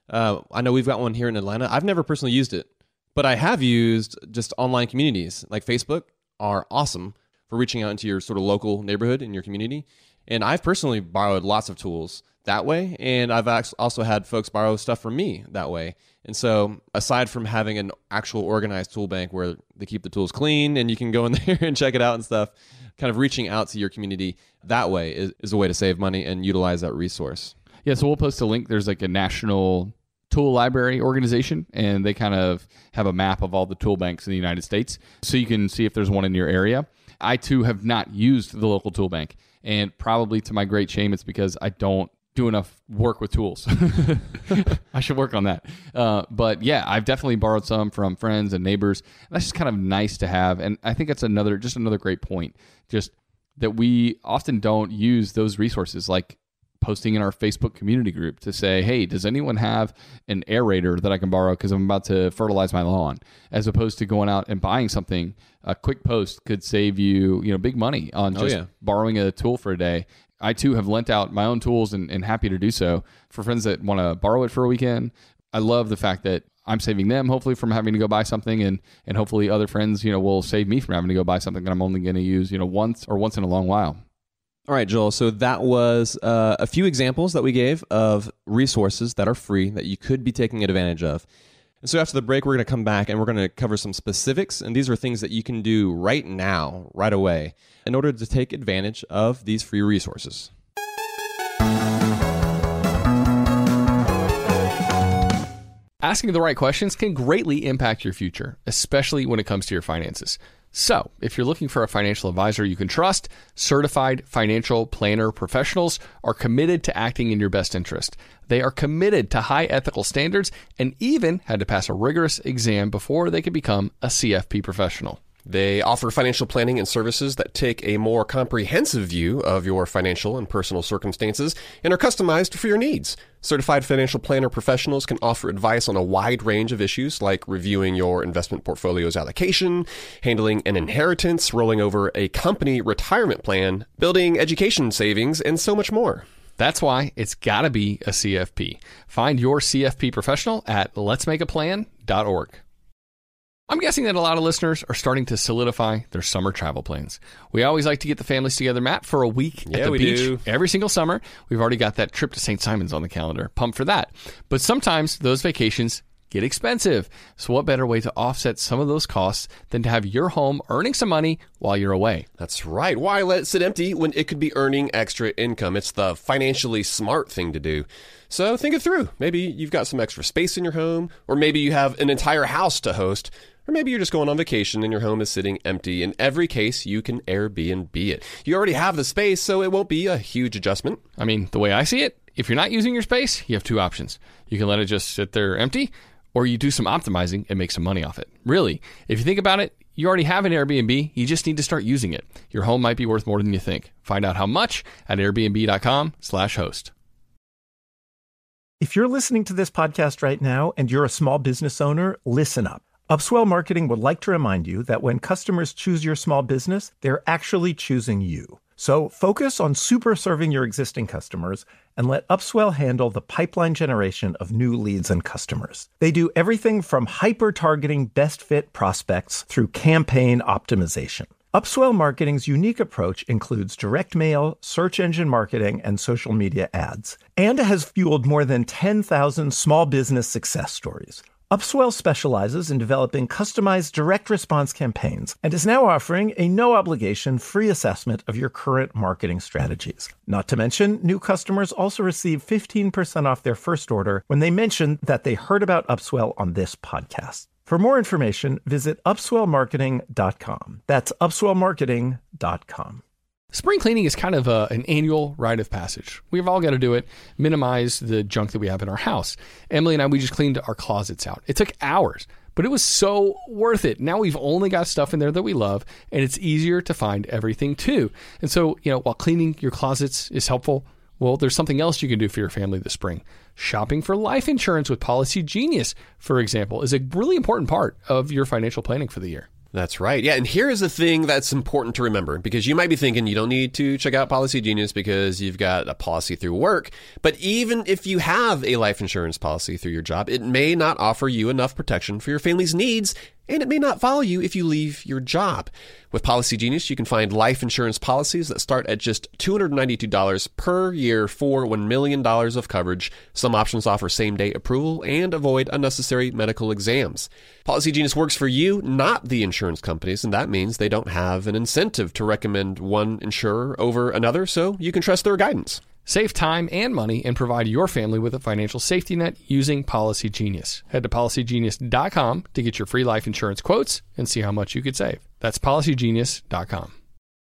Uh, I know we've got one here in Atlanta. I've never personally used it, but I have used just online communities like Facebook are awesome for reaching out into your sort of local neighborhood in your community. And I've personally borrowed lots of tools that way. And I've also had folks borrow stuff from me that way. And so aside from having an actual organized tool bank where they keep the tools clean and you can go in there and check it out and stuff, kind of reaching out to your community that way is, is a way to save money and utilize that resource. Yeah, so we'll post a link. There's like a national tool library organization, and they kind of have a map of all the tool banks in the United States. So you can see if there's one in your area. I, too, have not used the local tool bank. And probably to my great shame, it's because I don't do enough work with tools. I should work on that. Uh, but yeah, I've definitely borrowed some from friends and neighbors. That's just kind of nice to have. And I think that's another, just another great point, just that we often don't use those resources, like posting in our Facebook community group to say, hey, does anyone have an aerator that I can borrow because I'm about to fertilize my lawn? As opposed to going out and buying something. A quick post could save you, you know, big money on just oh, yeah. borrowing a tool for a day. I, too, have lent out my own tools and, and happy to do so for friends that want to borrow it for a weekend. I love the fact that I'm saving them, hopefully, from having to go buy something, and and hopefully other friends, you know, will save me from having to go buy something that I'm only going to use, you know, once or once in a long while. All right, Joel. So that was uh, a few examples that we gave of resources that are free that you could be taking advantage of. And so after the break, we're going to come back and we're going to cover some specifics. And these are things that you can do right now, right away, in order to take advantage of these free resources. Asking the right questions can greatly impact your future, especially when it comes to your finances. So, if you're looking for a financial advisor you can trust, certified financial planner professionals are committed to acting in your best interest. They are committed to high ethical standards and even had to pass a rigorous exam before they could become a C F P professional. They offer financial planning and services that take a more comprehensive view of your financial and personal circumstances and are customized for your needs. Certified financial planner professionals can offer advice on a wide range of issues like reviewing your investment portfolio's allocation, handling an inheritance, rolling over a company retirement plan, building education savings, and so much more. That's why it's got to be a C F P. Find your C F P professional at lets make a plan dot org. I'm guessing that a lot of listeners are starting to solidify their summer travel plans. We always like to get the families together, Matt, for a week yeah, at the we beach do. every single summer. We've already got that trip to Saint Simons on the calendar. Pumped for that. But sometimes those vacations get expensive. So what better way to offset some of those costs than to have your home earning some money while you're away? That's right. Why let it sit empty when it could be earning extra income? It's the financially smart thing to do. So think it through. Maybe you've got some extra space in your home, or maybe you have an entire house to host. Or maybe you're just going on vacation and your home is sitting empty. In every case, you can Airbnb it. You already have the space, so it won't be a huge adjustment. I mean, the way I see it, if you're not using your space, you have two options. You can let it just sit there empty, or you do some optimizing and make some money off it. Really, if you think about it, you already have an Airbnb. You just need to start using it. Your home might be worth more than you think. Find out how much at airbnb.com slash host. If you're listening to this podcast right now and you're a small business owner, listen up. Upswell Marketing would like to remind you that when customers choose your small business, they're actually choosing you. So focus on super serving your existing customers and let Upswell handle the pipeline generation of new leads and customers. They do everything from hyper-targeting best fit prospects through campaign optimization. Upswell Marketing's unique approach includes direct mail, search engine marketing, and social media ads, and has fueled more than ten thousand small business success stories. Upswell specializes in developing customized direct response campaigns and is now offering a no-obligation free assessment of your current marketing strategies. Not to mention, new customers also receive fifteen percent off their first order when they mention that they heard about Upswell on this podcast. For more information, visit upswell marketing dot com. That's upswell marketing dot com. Spring cleaning is kind of a, an annual rite of passage. We've all got to do it, minimize the junk that we have in our house. Emily and I, we just cleaned our closets out. It took hours, but it was so worth it. Now we've only got stuff in there that we love, and it's easier to find everything too. And so, you know, while cleaning your closets is helpful, well, there's something else you can do for your family this spring. Shopping for life insurance with Policy Genius, for example, is a really important part of your financial planning for the year. That's right. Yeah, and here is the thing that's important to remember, because you might be thinking you don't need to check out Policy Genius because you've got a policy through work. But even if you have a life insurance policy through your job, it may not offer you enough protection for your family's needs, and it may not follow you if you leave your job. With Policy Genius, you can find life insurance policies that start at just two hundred ninety-two dollars per year for one million dollars of coverage. Some options offer same-day approval and avoid unnecessary medical exams. Policy Genius works for you, not the insurance companies, and that means they don't have an incentive to recommend one insurer over another, so you can trust their guidance. Save time and money and provide your family with a financial safety net using Policy Genius. Head to policy genius dot com to get your free life insurance quotes and see how much you could save. That's policy genius dot com.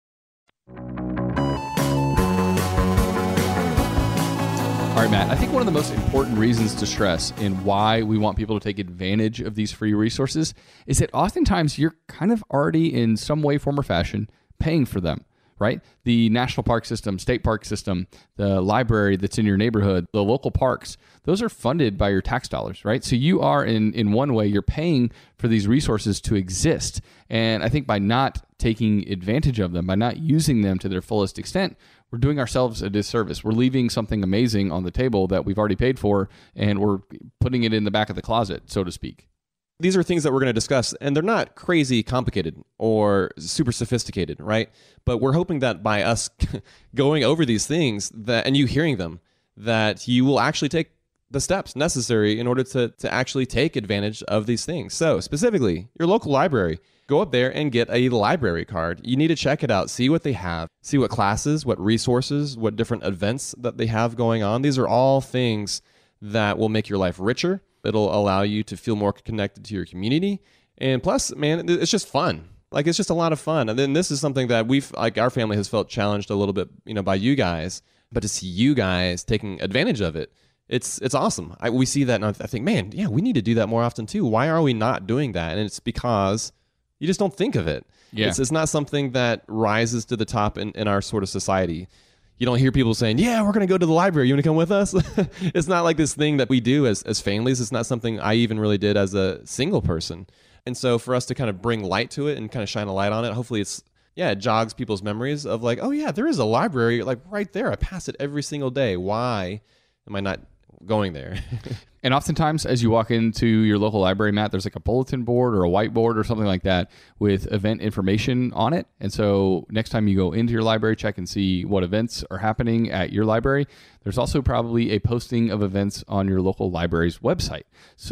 All right, Matt, I think one of the most important reasons to stress and why we want people to take advantage of these free resources is that oftentimes you're kind of already in some way, form, or fashion paying for them. Right? The national park system, state park system, the library that's in your neighborhood, the local parks, those are funded by your tax dollars, right? So you are in, in one way, you're paying for these resources to exist. And I think by not taking advantage of them, by not using them to their fullest extent, we're doing ourselves a disservice. We're leaving something amazing on the table that we've already paid for, and we're putting it in the back of the closet, so to speak. These are things that we're going to discuss, and they're not crazy complicated or super sophisticated, right? But we're hoping that by us going over these things that, and you hearing them, that you will actually take the steps necessary in order to, to actually take advantage of these things. So specifically, your local library, go up there and get a library card. You need to check it out, see what they have, see what classes, what resources, what different events that they have going on. These are all things that will make your life richer. It'll allow you to feel more connected to your community. And plus, man, it's just fun. Like, it's just a lot of fun. And then this is something that we've, like, our family has felt challenged a little bit, you know, by you guys. But to see you guys taking advantage of it, it's it's awesome. I, we see that, and I think, man, yeah, we need to do that more often too. Why are we not doing that? And it's because you just don't think of it. Yeah. It's, it's not something that rises to the top in, in our sort of society. You don't hear people saying, yeah, we're going to go to the library. You want to come with us? It's not like this thing that we do as, as families. It's not something I even really did as a single person. And so for us to kind of bring light to it and kind of shine a light on it, hopefully it's, yeah, it jogs people's memories of like, oh yeah, there is a library like right there. I pass it every single day. Why am I not going there? And oftentimes, as you walk into your local library, Matt, there's like a bulletin board or a whiteboard or something like that with event information on it. And so next time you go into your library, check and see what events are happening at your library. There's also probably a posting of events on your local library's website.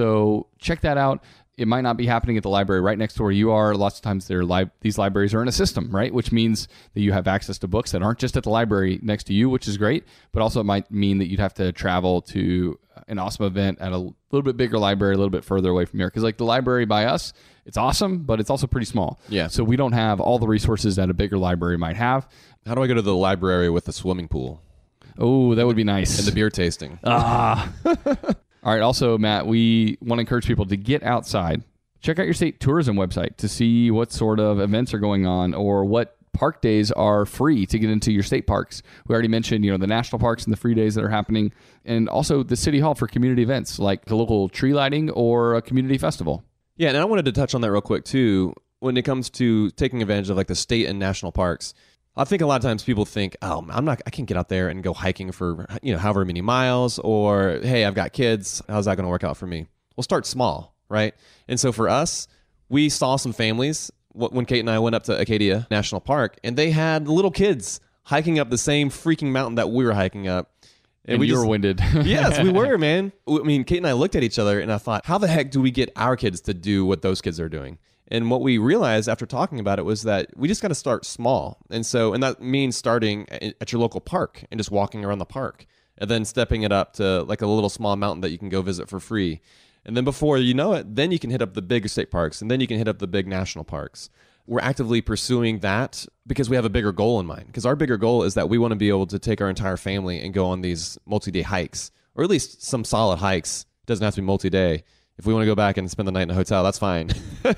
So check that out. It might not be happening at the library right next to where you are. Lots of times they're li- these libraries are in a system, right? Which means that you have access to books that aren't just at the library next to you, which is great. But also it might mean that you'd have to travel to an awesome event at a little bit bigger library, a little bit further away from here. Because like the library by us, it's awesome, but it's also pretty small. Yeah. So we don't have all the resources that a bigger library might have. How do I go to the library with a swimming pool? Oh, that would be nice. And the beer tasting. Ah. All right. Also, Matt, we want to encourage people to get outside. Check out your state tourism website to see what sort of events are going on or what park days are free to get into your state parks. We already mentioned, you know, the national parks and the free days that are happening, and also the city hall for community events like the local tree lighting or a community festival. Yeah, and I wanted to touch on that real quick too. When it comes to taking advantage of like the state and national parks, I think a lot of times people think, oh, I'm not, I can't get out there and go hiking for, you know, however many miles, or hey, I've got kids. How's that going to work out for me? Well, start small, right? And so for us, we saw some families when Kate and I went up to Acadia National Park, and they had little kids hiking up the same freaking mountain that we were hiking up. And, and we you just, were winded. Yes, we were, man. I mean, Kate and I looked at each other, and I thought, how the heck do we get our kids to do what those kids are doing? And what we realized after talking about it was that we just got to start small. And so, and that means starting at your local park and just walking around the park, and then stepping it up to like a little small mountain that you can go visit for free. And then before you know it, then you can hit up the big state parks, and then you can hit up the big national parks. We're actively pursuing that because we have a bigger goal in mind. Because our bigger goal is that we want to be able to take our entire family and go on these multi-day hikes, or at least some solid hikes. It doesn't have to be multi-day. If we want to go back and spend the night in a hotel, that's fine.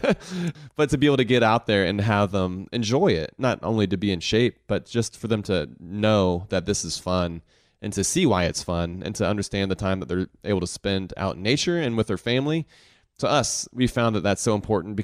But to be able to get out there and have them enjoy it, not only to be in shape, but just for them to know that this is fun and to see why it's fun and to understand the time that they're able to spend out in nature and with their family. To us, we found that that's so important because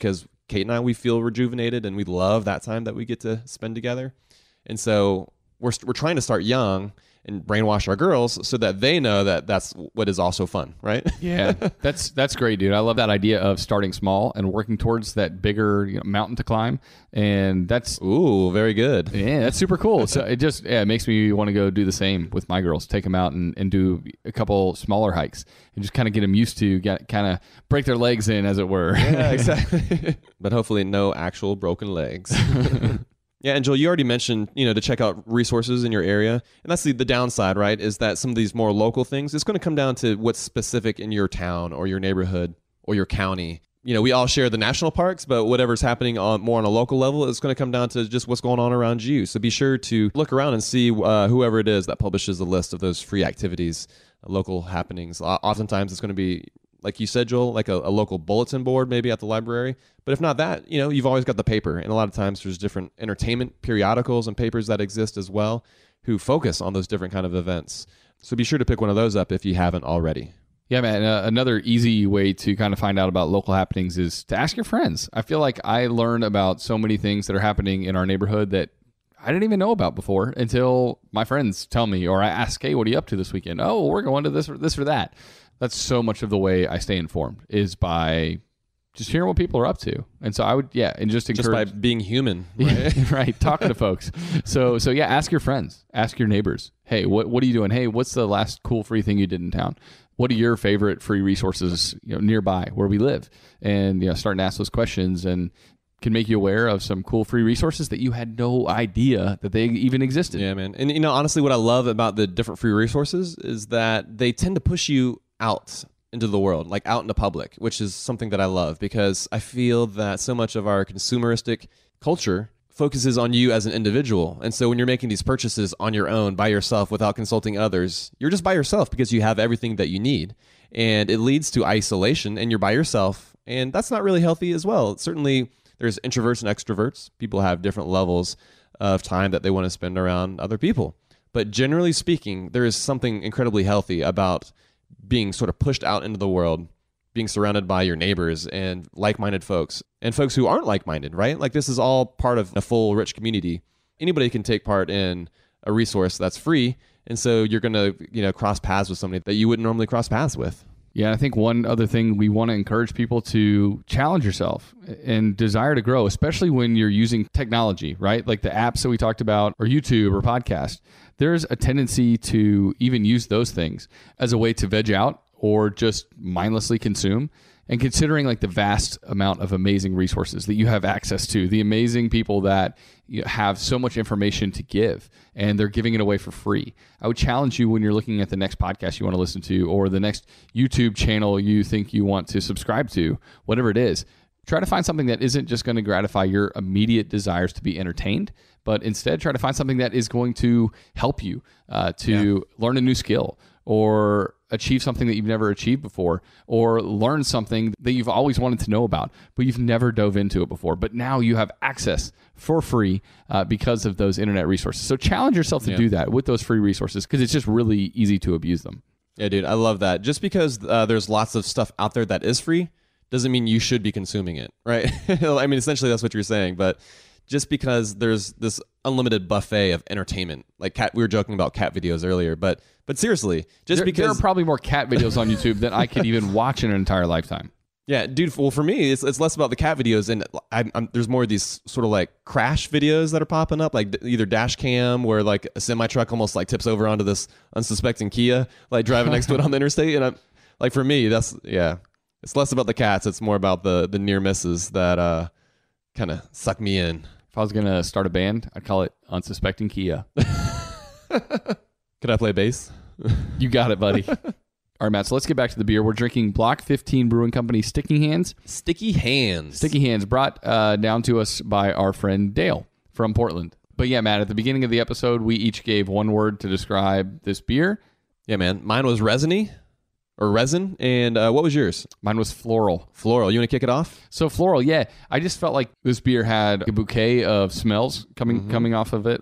Kate and I, we feel rejuvenated, and we love that time that we get to spend together. And so we're we're trying to start young and brainwash our girls so that they know that that's what is also fun, right? Yeah, that's that's great, dude. I love that idea of starting small and working towards that bigger, you know, mountain to climb. And that's Ooh, very good. yeah, that's super cool. So it just yeah, it makes me want to go do the same with my girls. Take them out and, and do a couple smaller hikes and just kind of get them used to get kind of break their legs in, as it were. Yeah, exactly. But hopefully no actual broken legs. Yeah, and Joel, you already mentioned, you know, to check out resources in your area. And that's the, the downside, right, is that some of these more local things, it's going to come down to what's specific in your town or your neighborhood or your county. You know, we all share the national parks, but whatever's happening on more on a local level, it's going to come down to just what's going on around you. So be sure to look around and see uh, whoever it is that publishes a list of those free activities, uh, local happenings. O- oftentimes it's going to be, like you said, Joel, like a, a local bulletin board maybe at the library. But if not that, you know, you've always got the paper. And a lot of times there's different entertainment periodicals and papers that exist as well who focus on those different kind of events. So be sure to pick one of those up if you haven't already. Yeah, man. Uh, another easy way to kind of find out about local happenings is to ask your friends. I feel like I learn about so many things that are happening in our neighborhood that I didn't even know about before until my friends tell me, or I ask, hey, what are you up to this weekend? Oh, we're going to this or this or that. That's so much of the way I stay informed is by just hearing what people are up to. And so I would, yeah, and just encourage. Just by being human, right? Right, talking to folks. So, so yeah, ask your friends, ask your neighbors. Hey, what what are you doing? Hey, what's the last cool free thing you did in town? What are your favorite free resources, you know, nearby where we live? And, you know, starting to ask those questions and can make you aware of some cool free resources that you had no idea that they even existed. Yeah, man. And, you know, honestly, what I love about the different free resources is that they tend to push you out into the world, like out into public, which is something that I love because I feel that so much of our consumeristic culture focuses on you as an individual. And so when you're making these purchases on your own, by yourself, without consulting others, you're just by yourself because you have everything that you need. And it leads to isolation and you're by yourself. And that's not really healthy as well. Certainly there's introverts and extroverts. People have different levels of time that they want to spend around other people. But generally speaking, there is something incredibly healthy about being sort of pushed out into the world, being surrounded by your neighbors and like-minded folks and folks who aren't like-minded, right? Like this is all part of a full, rich community. Anybody can take part in a resource that's free. And so you're going to, you know, cross paths with somebody that you wouldn't normally cross paths with. Yeah, I think one other thing we want to encourage people to challenge yourself and desire to grow, especially when you're using technology, right? Like the apps that we talked about or YouTube or podcast. There's a tendency to even use those things as a way to veg out or just mindlessly consume. And considering like the vast amount of amazing resources that you have access to, the amazing people that you know, have so much information to give and they're giving it away for free. I would challenge you when you're looking at the next podcast you want to listen to or the next YouTube channel you think you want to subscribe to, whatever it is, try to find something that isn't just going to gratify your immediate desires to be entertained, but instead try to find something that is going to help you uh, to yeah. learn a new skill or achieve something that you've never achieved before, or learn something that you've always wanted to know about, but you've never dove into it before. But now you have access for free uh, because of those internet resources. So challenge yourself to yeah. do that with those free resources because it's just really easy to abuse them. Yeah, dude, I love that. Just because uh, there's lots of stuff out there that is free doesn't mean you should be consuming it, right? I mean, essentially that's what you're saying, but just because there's this unlimited buffet of entertainment, like cat, we were joking about cat videos earlier, but but seriously, just there, because there are probably more cat videos on YouTube than I could even watch in an entire lifetime. Yeah, dude. Well, for me, it's it's less about the cat videos, and I'm, I'm, there's more of these sort of like crash videos that are popping up, like either dash cam where like a semi truck almost like tips over onto this unsuspecting Kia, like driving next to it on the interstate, and I'm like, for me, that's yeah, it's less about the cats, it's more about the the near misses that uh kind of suck me in. If I was gonna start a band, I'd call it Unsuspecting Kia. Could I play bass? You got it, buddy. All right, Matt, so let's get back to the beer. We're drinking Block fifteen Brewing Company Sticky Hands. Sticky Hands. Sticky Hands, brought uh, down to us by our friend Dale from Portland. But yeah, Matt, at the beginning of the episode, we each gave one word to describe this beer. Yeah, man. Mine was resiny. Or resin, and uh, what was yours? Mine was floral. Floral. You want to kick it off? So floral, yeah. I just felt like this beer had a bouquet of smells coming mm-hmm. coming off of it, which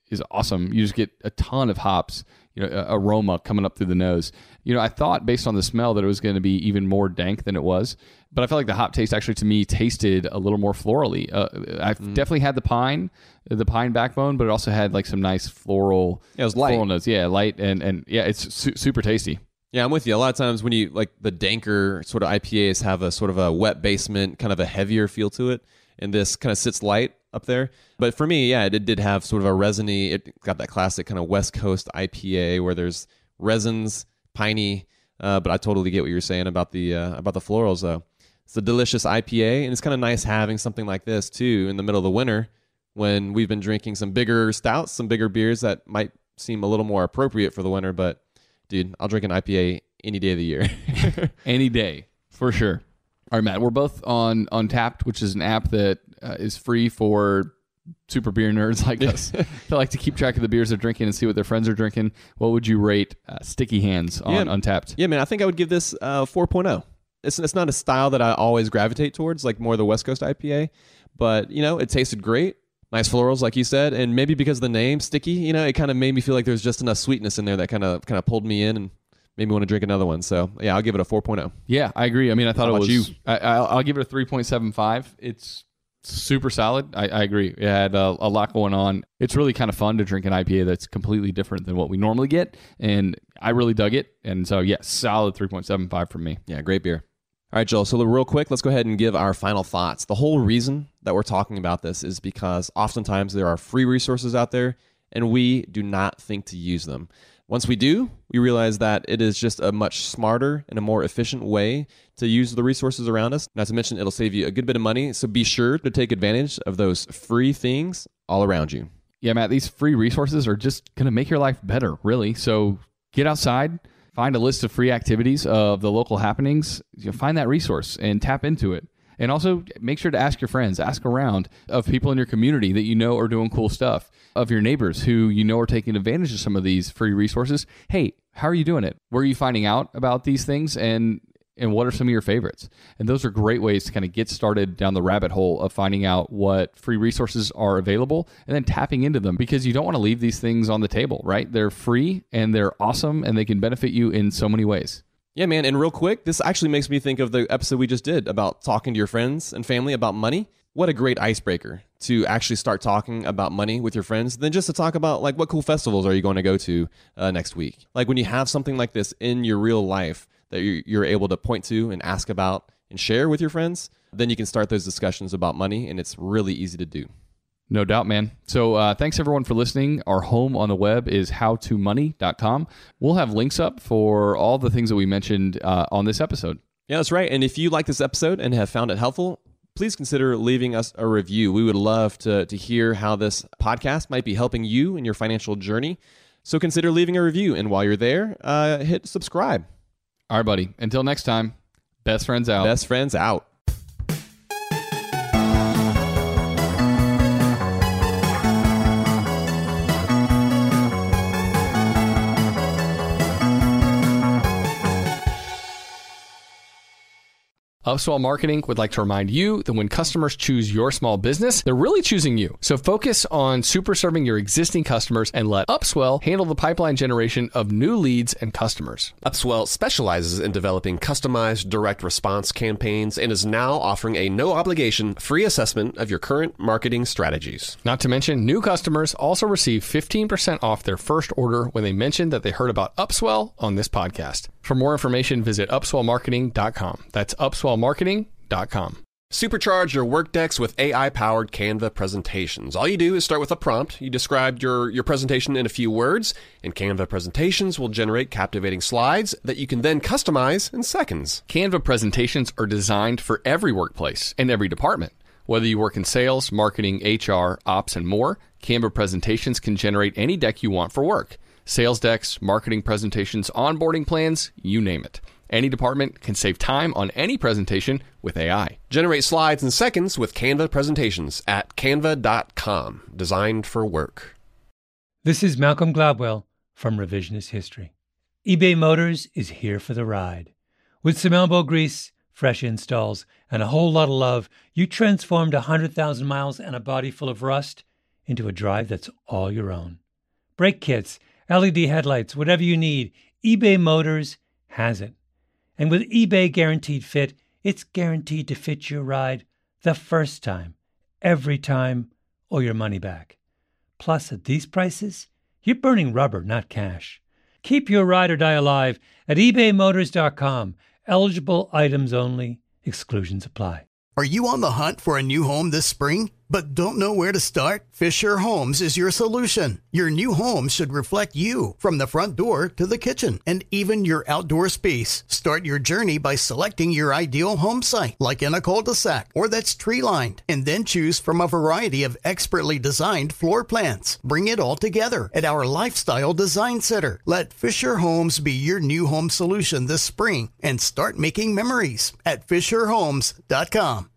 is awesome. You just get a ton of hops, you know, uh, aroma coming up through the nose. You know, I thought based on the smell that it was going to be even more dank than it was, but I felt like the hop taste actually to me tasted a little more florally. Uh, I've mm. definitely had the pine, the pine backbone, but it also had like some nice floral. Yeah, it was light. Floral notes. Yeah, light and and yeah, it's su- super tasty. Yeah, I'm with you. A lot of times when you like the danker sort of I P As have a sort of a wet basement, kind of a heavier feel to it, and this kind of sits light up there. But for me, yeah, it did have sort of a resiny, it got that classic kind of West Coast I P A where there's resins, piney, uh, but I totally get what you're saying about the uh, about the florals though. It's a delicious I P A, and it's kind of nice having something like this too in the middle of the winter when we've been drinking some bigger stouts, some bigger beers that might seem a little more appropriate for the winter, but dude, I'll drink an I P A any day of the year. Any day, for sure. All right, Matt, we're both on Untappd, which is an app that uh, is free for super beer nerds like us that like to keep track of the beers they're drinking and see what their friends are drinking. What would you rate uh, Sticky Hands on yeah, Untappd? Yeah, man, I think I would give this uh, four point oh. It's, it's not a style that I always gravitate towards, like more the West Coast I P A, but, you know, it tasted great. Nice florals, like you said, and maybe because of the name, Sticky, you know, it kind of made me feel like there's just enough sweetness in there that kind of kind of pulled me in and made me want to drink another one. So, yeah, I'll give it a four point oh. Yeah, I agree. I mean, I thought How it about was... you? I, I'll, I'll give it a three point seven five. It's super solid. I, I agree. It had a, a lot going on. It's really kind of fun to drink an I P A that's completely different than what we normally get, and I really dug it. And so, yeah, solid three point seven five from me. Yeah, great beer. All right, Joel, so real quick, let's go ahead and give our final thoughts. The whole reason that we're talking about this is because oftentimes there are free resources out there, and we do not think to use them. Once we do, we realize that it is just a much smarter and a more efficient way to use the resources around us. Not to mention, it'll save you a good bit of money, so be sure to take advantage of those free things all around you. Yeah, Matt, these free resources are just going to make your life better, really. So get outside. Find a list of free activities of the local happenings. You know, find that resource and tap into it. And also make sure to ask your friends, ask around of people in your community that you know are doing cool stuff, of your neighbors who you know are taking advantage of some of these free resources. Hey, how are you doing it? Where are you finding out about these things? And and what are some of your favorites? And those are great ways to kind of get started down the rabbit hole of finding out what free resources are available and then tapping into them, because you don't want to leave these things on the table, right? They're free and they're awesome and they can benefit you in so many ways. Yeah, man. And real quick, this actually makes me think of the episode we just did about talking to your friends and family about money. What a great icebreaker to actually start talking about money with your friends than just to talk about like what cool festivals are you going to go to uh, next week. Like when you have something like this in your real life that you're able to point to and ask about and share with your friends, then you can start those discussions about money, and it's really easy to do. No doubt, man. So uh, thanks, everyone, for listening. Our home on the web is how to money dot com. We'll have links up for all the things that we mentioned uh, on this episode. Yeah, that's right. And if you like this episode and have found it helpful, please consider leaving us a review. We would love to, to hear how this podcast might be helping you in your financial journey. So consider leaving a review. And while you're there, uh, hit subscribe. All right, buddy. Until next time, best friends out. Best friends out. Upswell Marketing would like to remind you that when customers choose your small business, they're really choosing you. So focus on super serving your existing customers and let Upswell handle the pipeline generation of new leads and customers. Upswell specializes in developing customized direct response campaigns and is now offering a no-obligation free assessment of your current marketing strategies. Not to mention, new customers also receive fifteen percent off their first order when they mention that they heard about Upswell on this podcast. For more information, visit upswell marketing dot com. That's upswell marketing dot com. Supercharge your Workdex with A I-powered Canva presentations. All you do is start with a prompt. You describe your, your presentation in a few words, and Canva presentations will generate captivating slides that you can then customize in seconds. Canva presentations are designed for every workplace and every department. Whether you work in sales, marketing, H R, ops, and more, Canva presentations can generate any deck you want for work. Sales decks, marketing presentations, onboarding plans, you name it. Any department can save time on any presentation with A I. Generate slides in seconds with Canva presentations at canva dot com. Designed for work. This is Malcolm Gladwell from Revisionist History. eBay Motors is here for the ride. With some elbow grease, fresh installs, and a whole lot of love, you transformed one hundred thousand miles and a body full of rust into a drive that's all your own. Brake kits, L E D headlights, whatever you need, eBay Motors has it. And with eBay Guaranteed Fit, it's guaranteed to fit your ride the first time, every time, or your money back. Plus, at these prices, you're burning rubber, not cash. Keep your ride or die alive at ebay motors dot com. Eligible items only. Exclusions apply. Are you on the hunt for a new home this spring, but don't know where to start? Fisher Homes is your solution. Your new home should reflect you, from the front door to the kitchen, and even your outdoor space. Start your journey by selecting your ideal home site, like in a cul-de-sac or that's tree-lined, and then choose from a variety of expertly designed floor plans. Bring it all together at our Lifestyle Design Center. Let Fisher Homes be your new home solution this spring and start making memories at fisher homes dot com.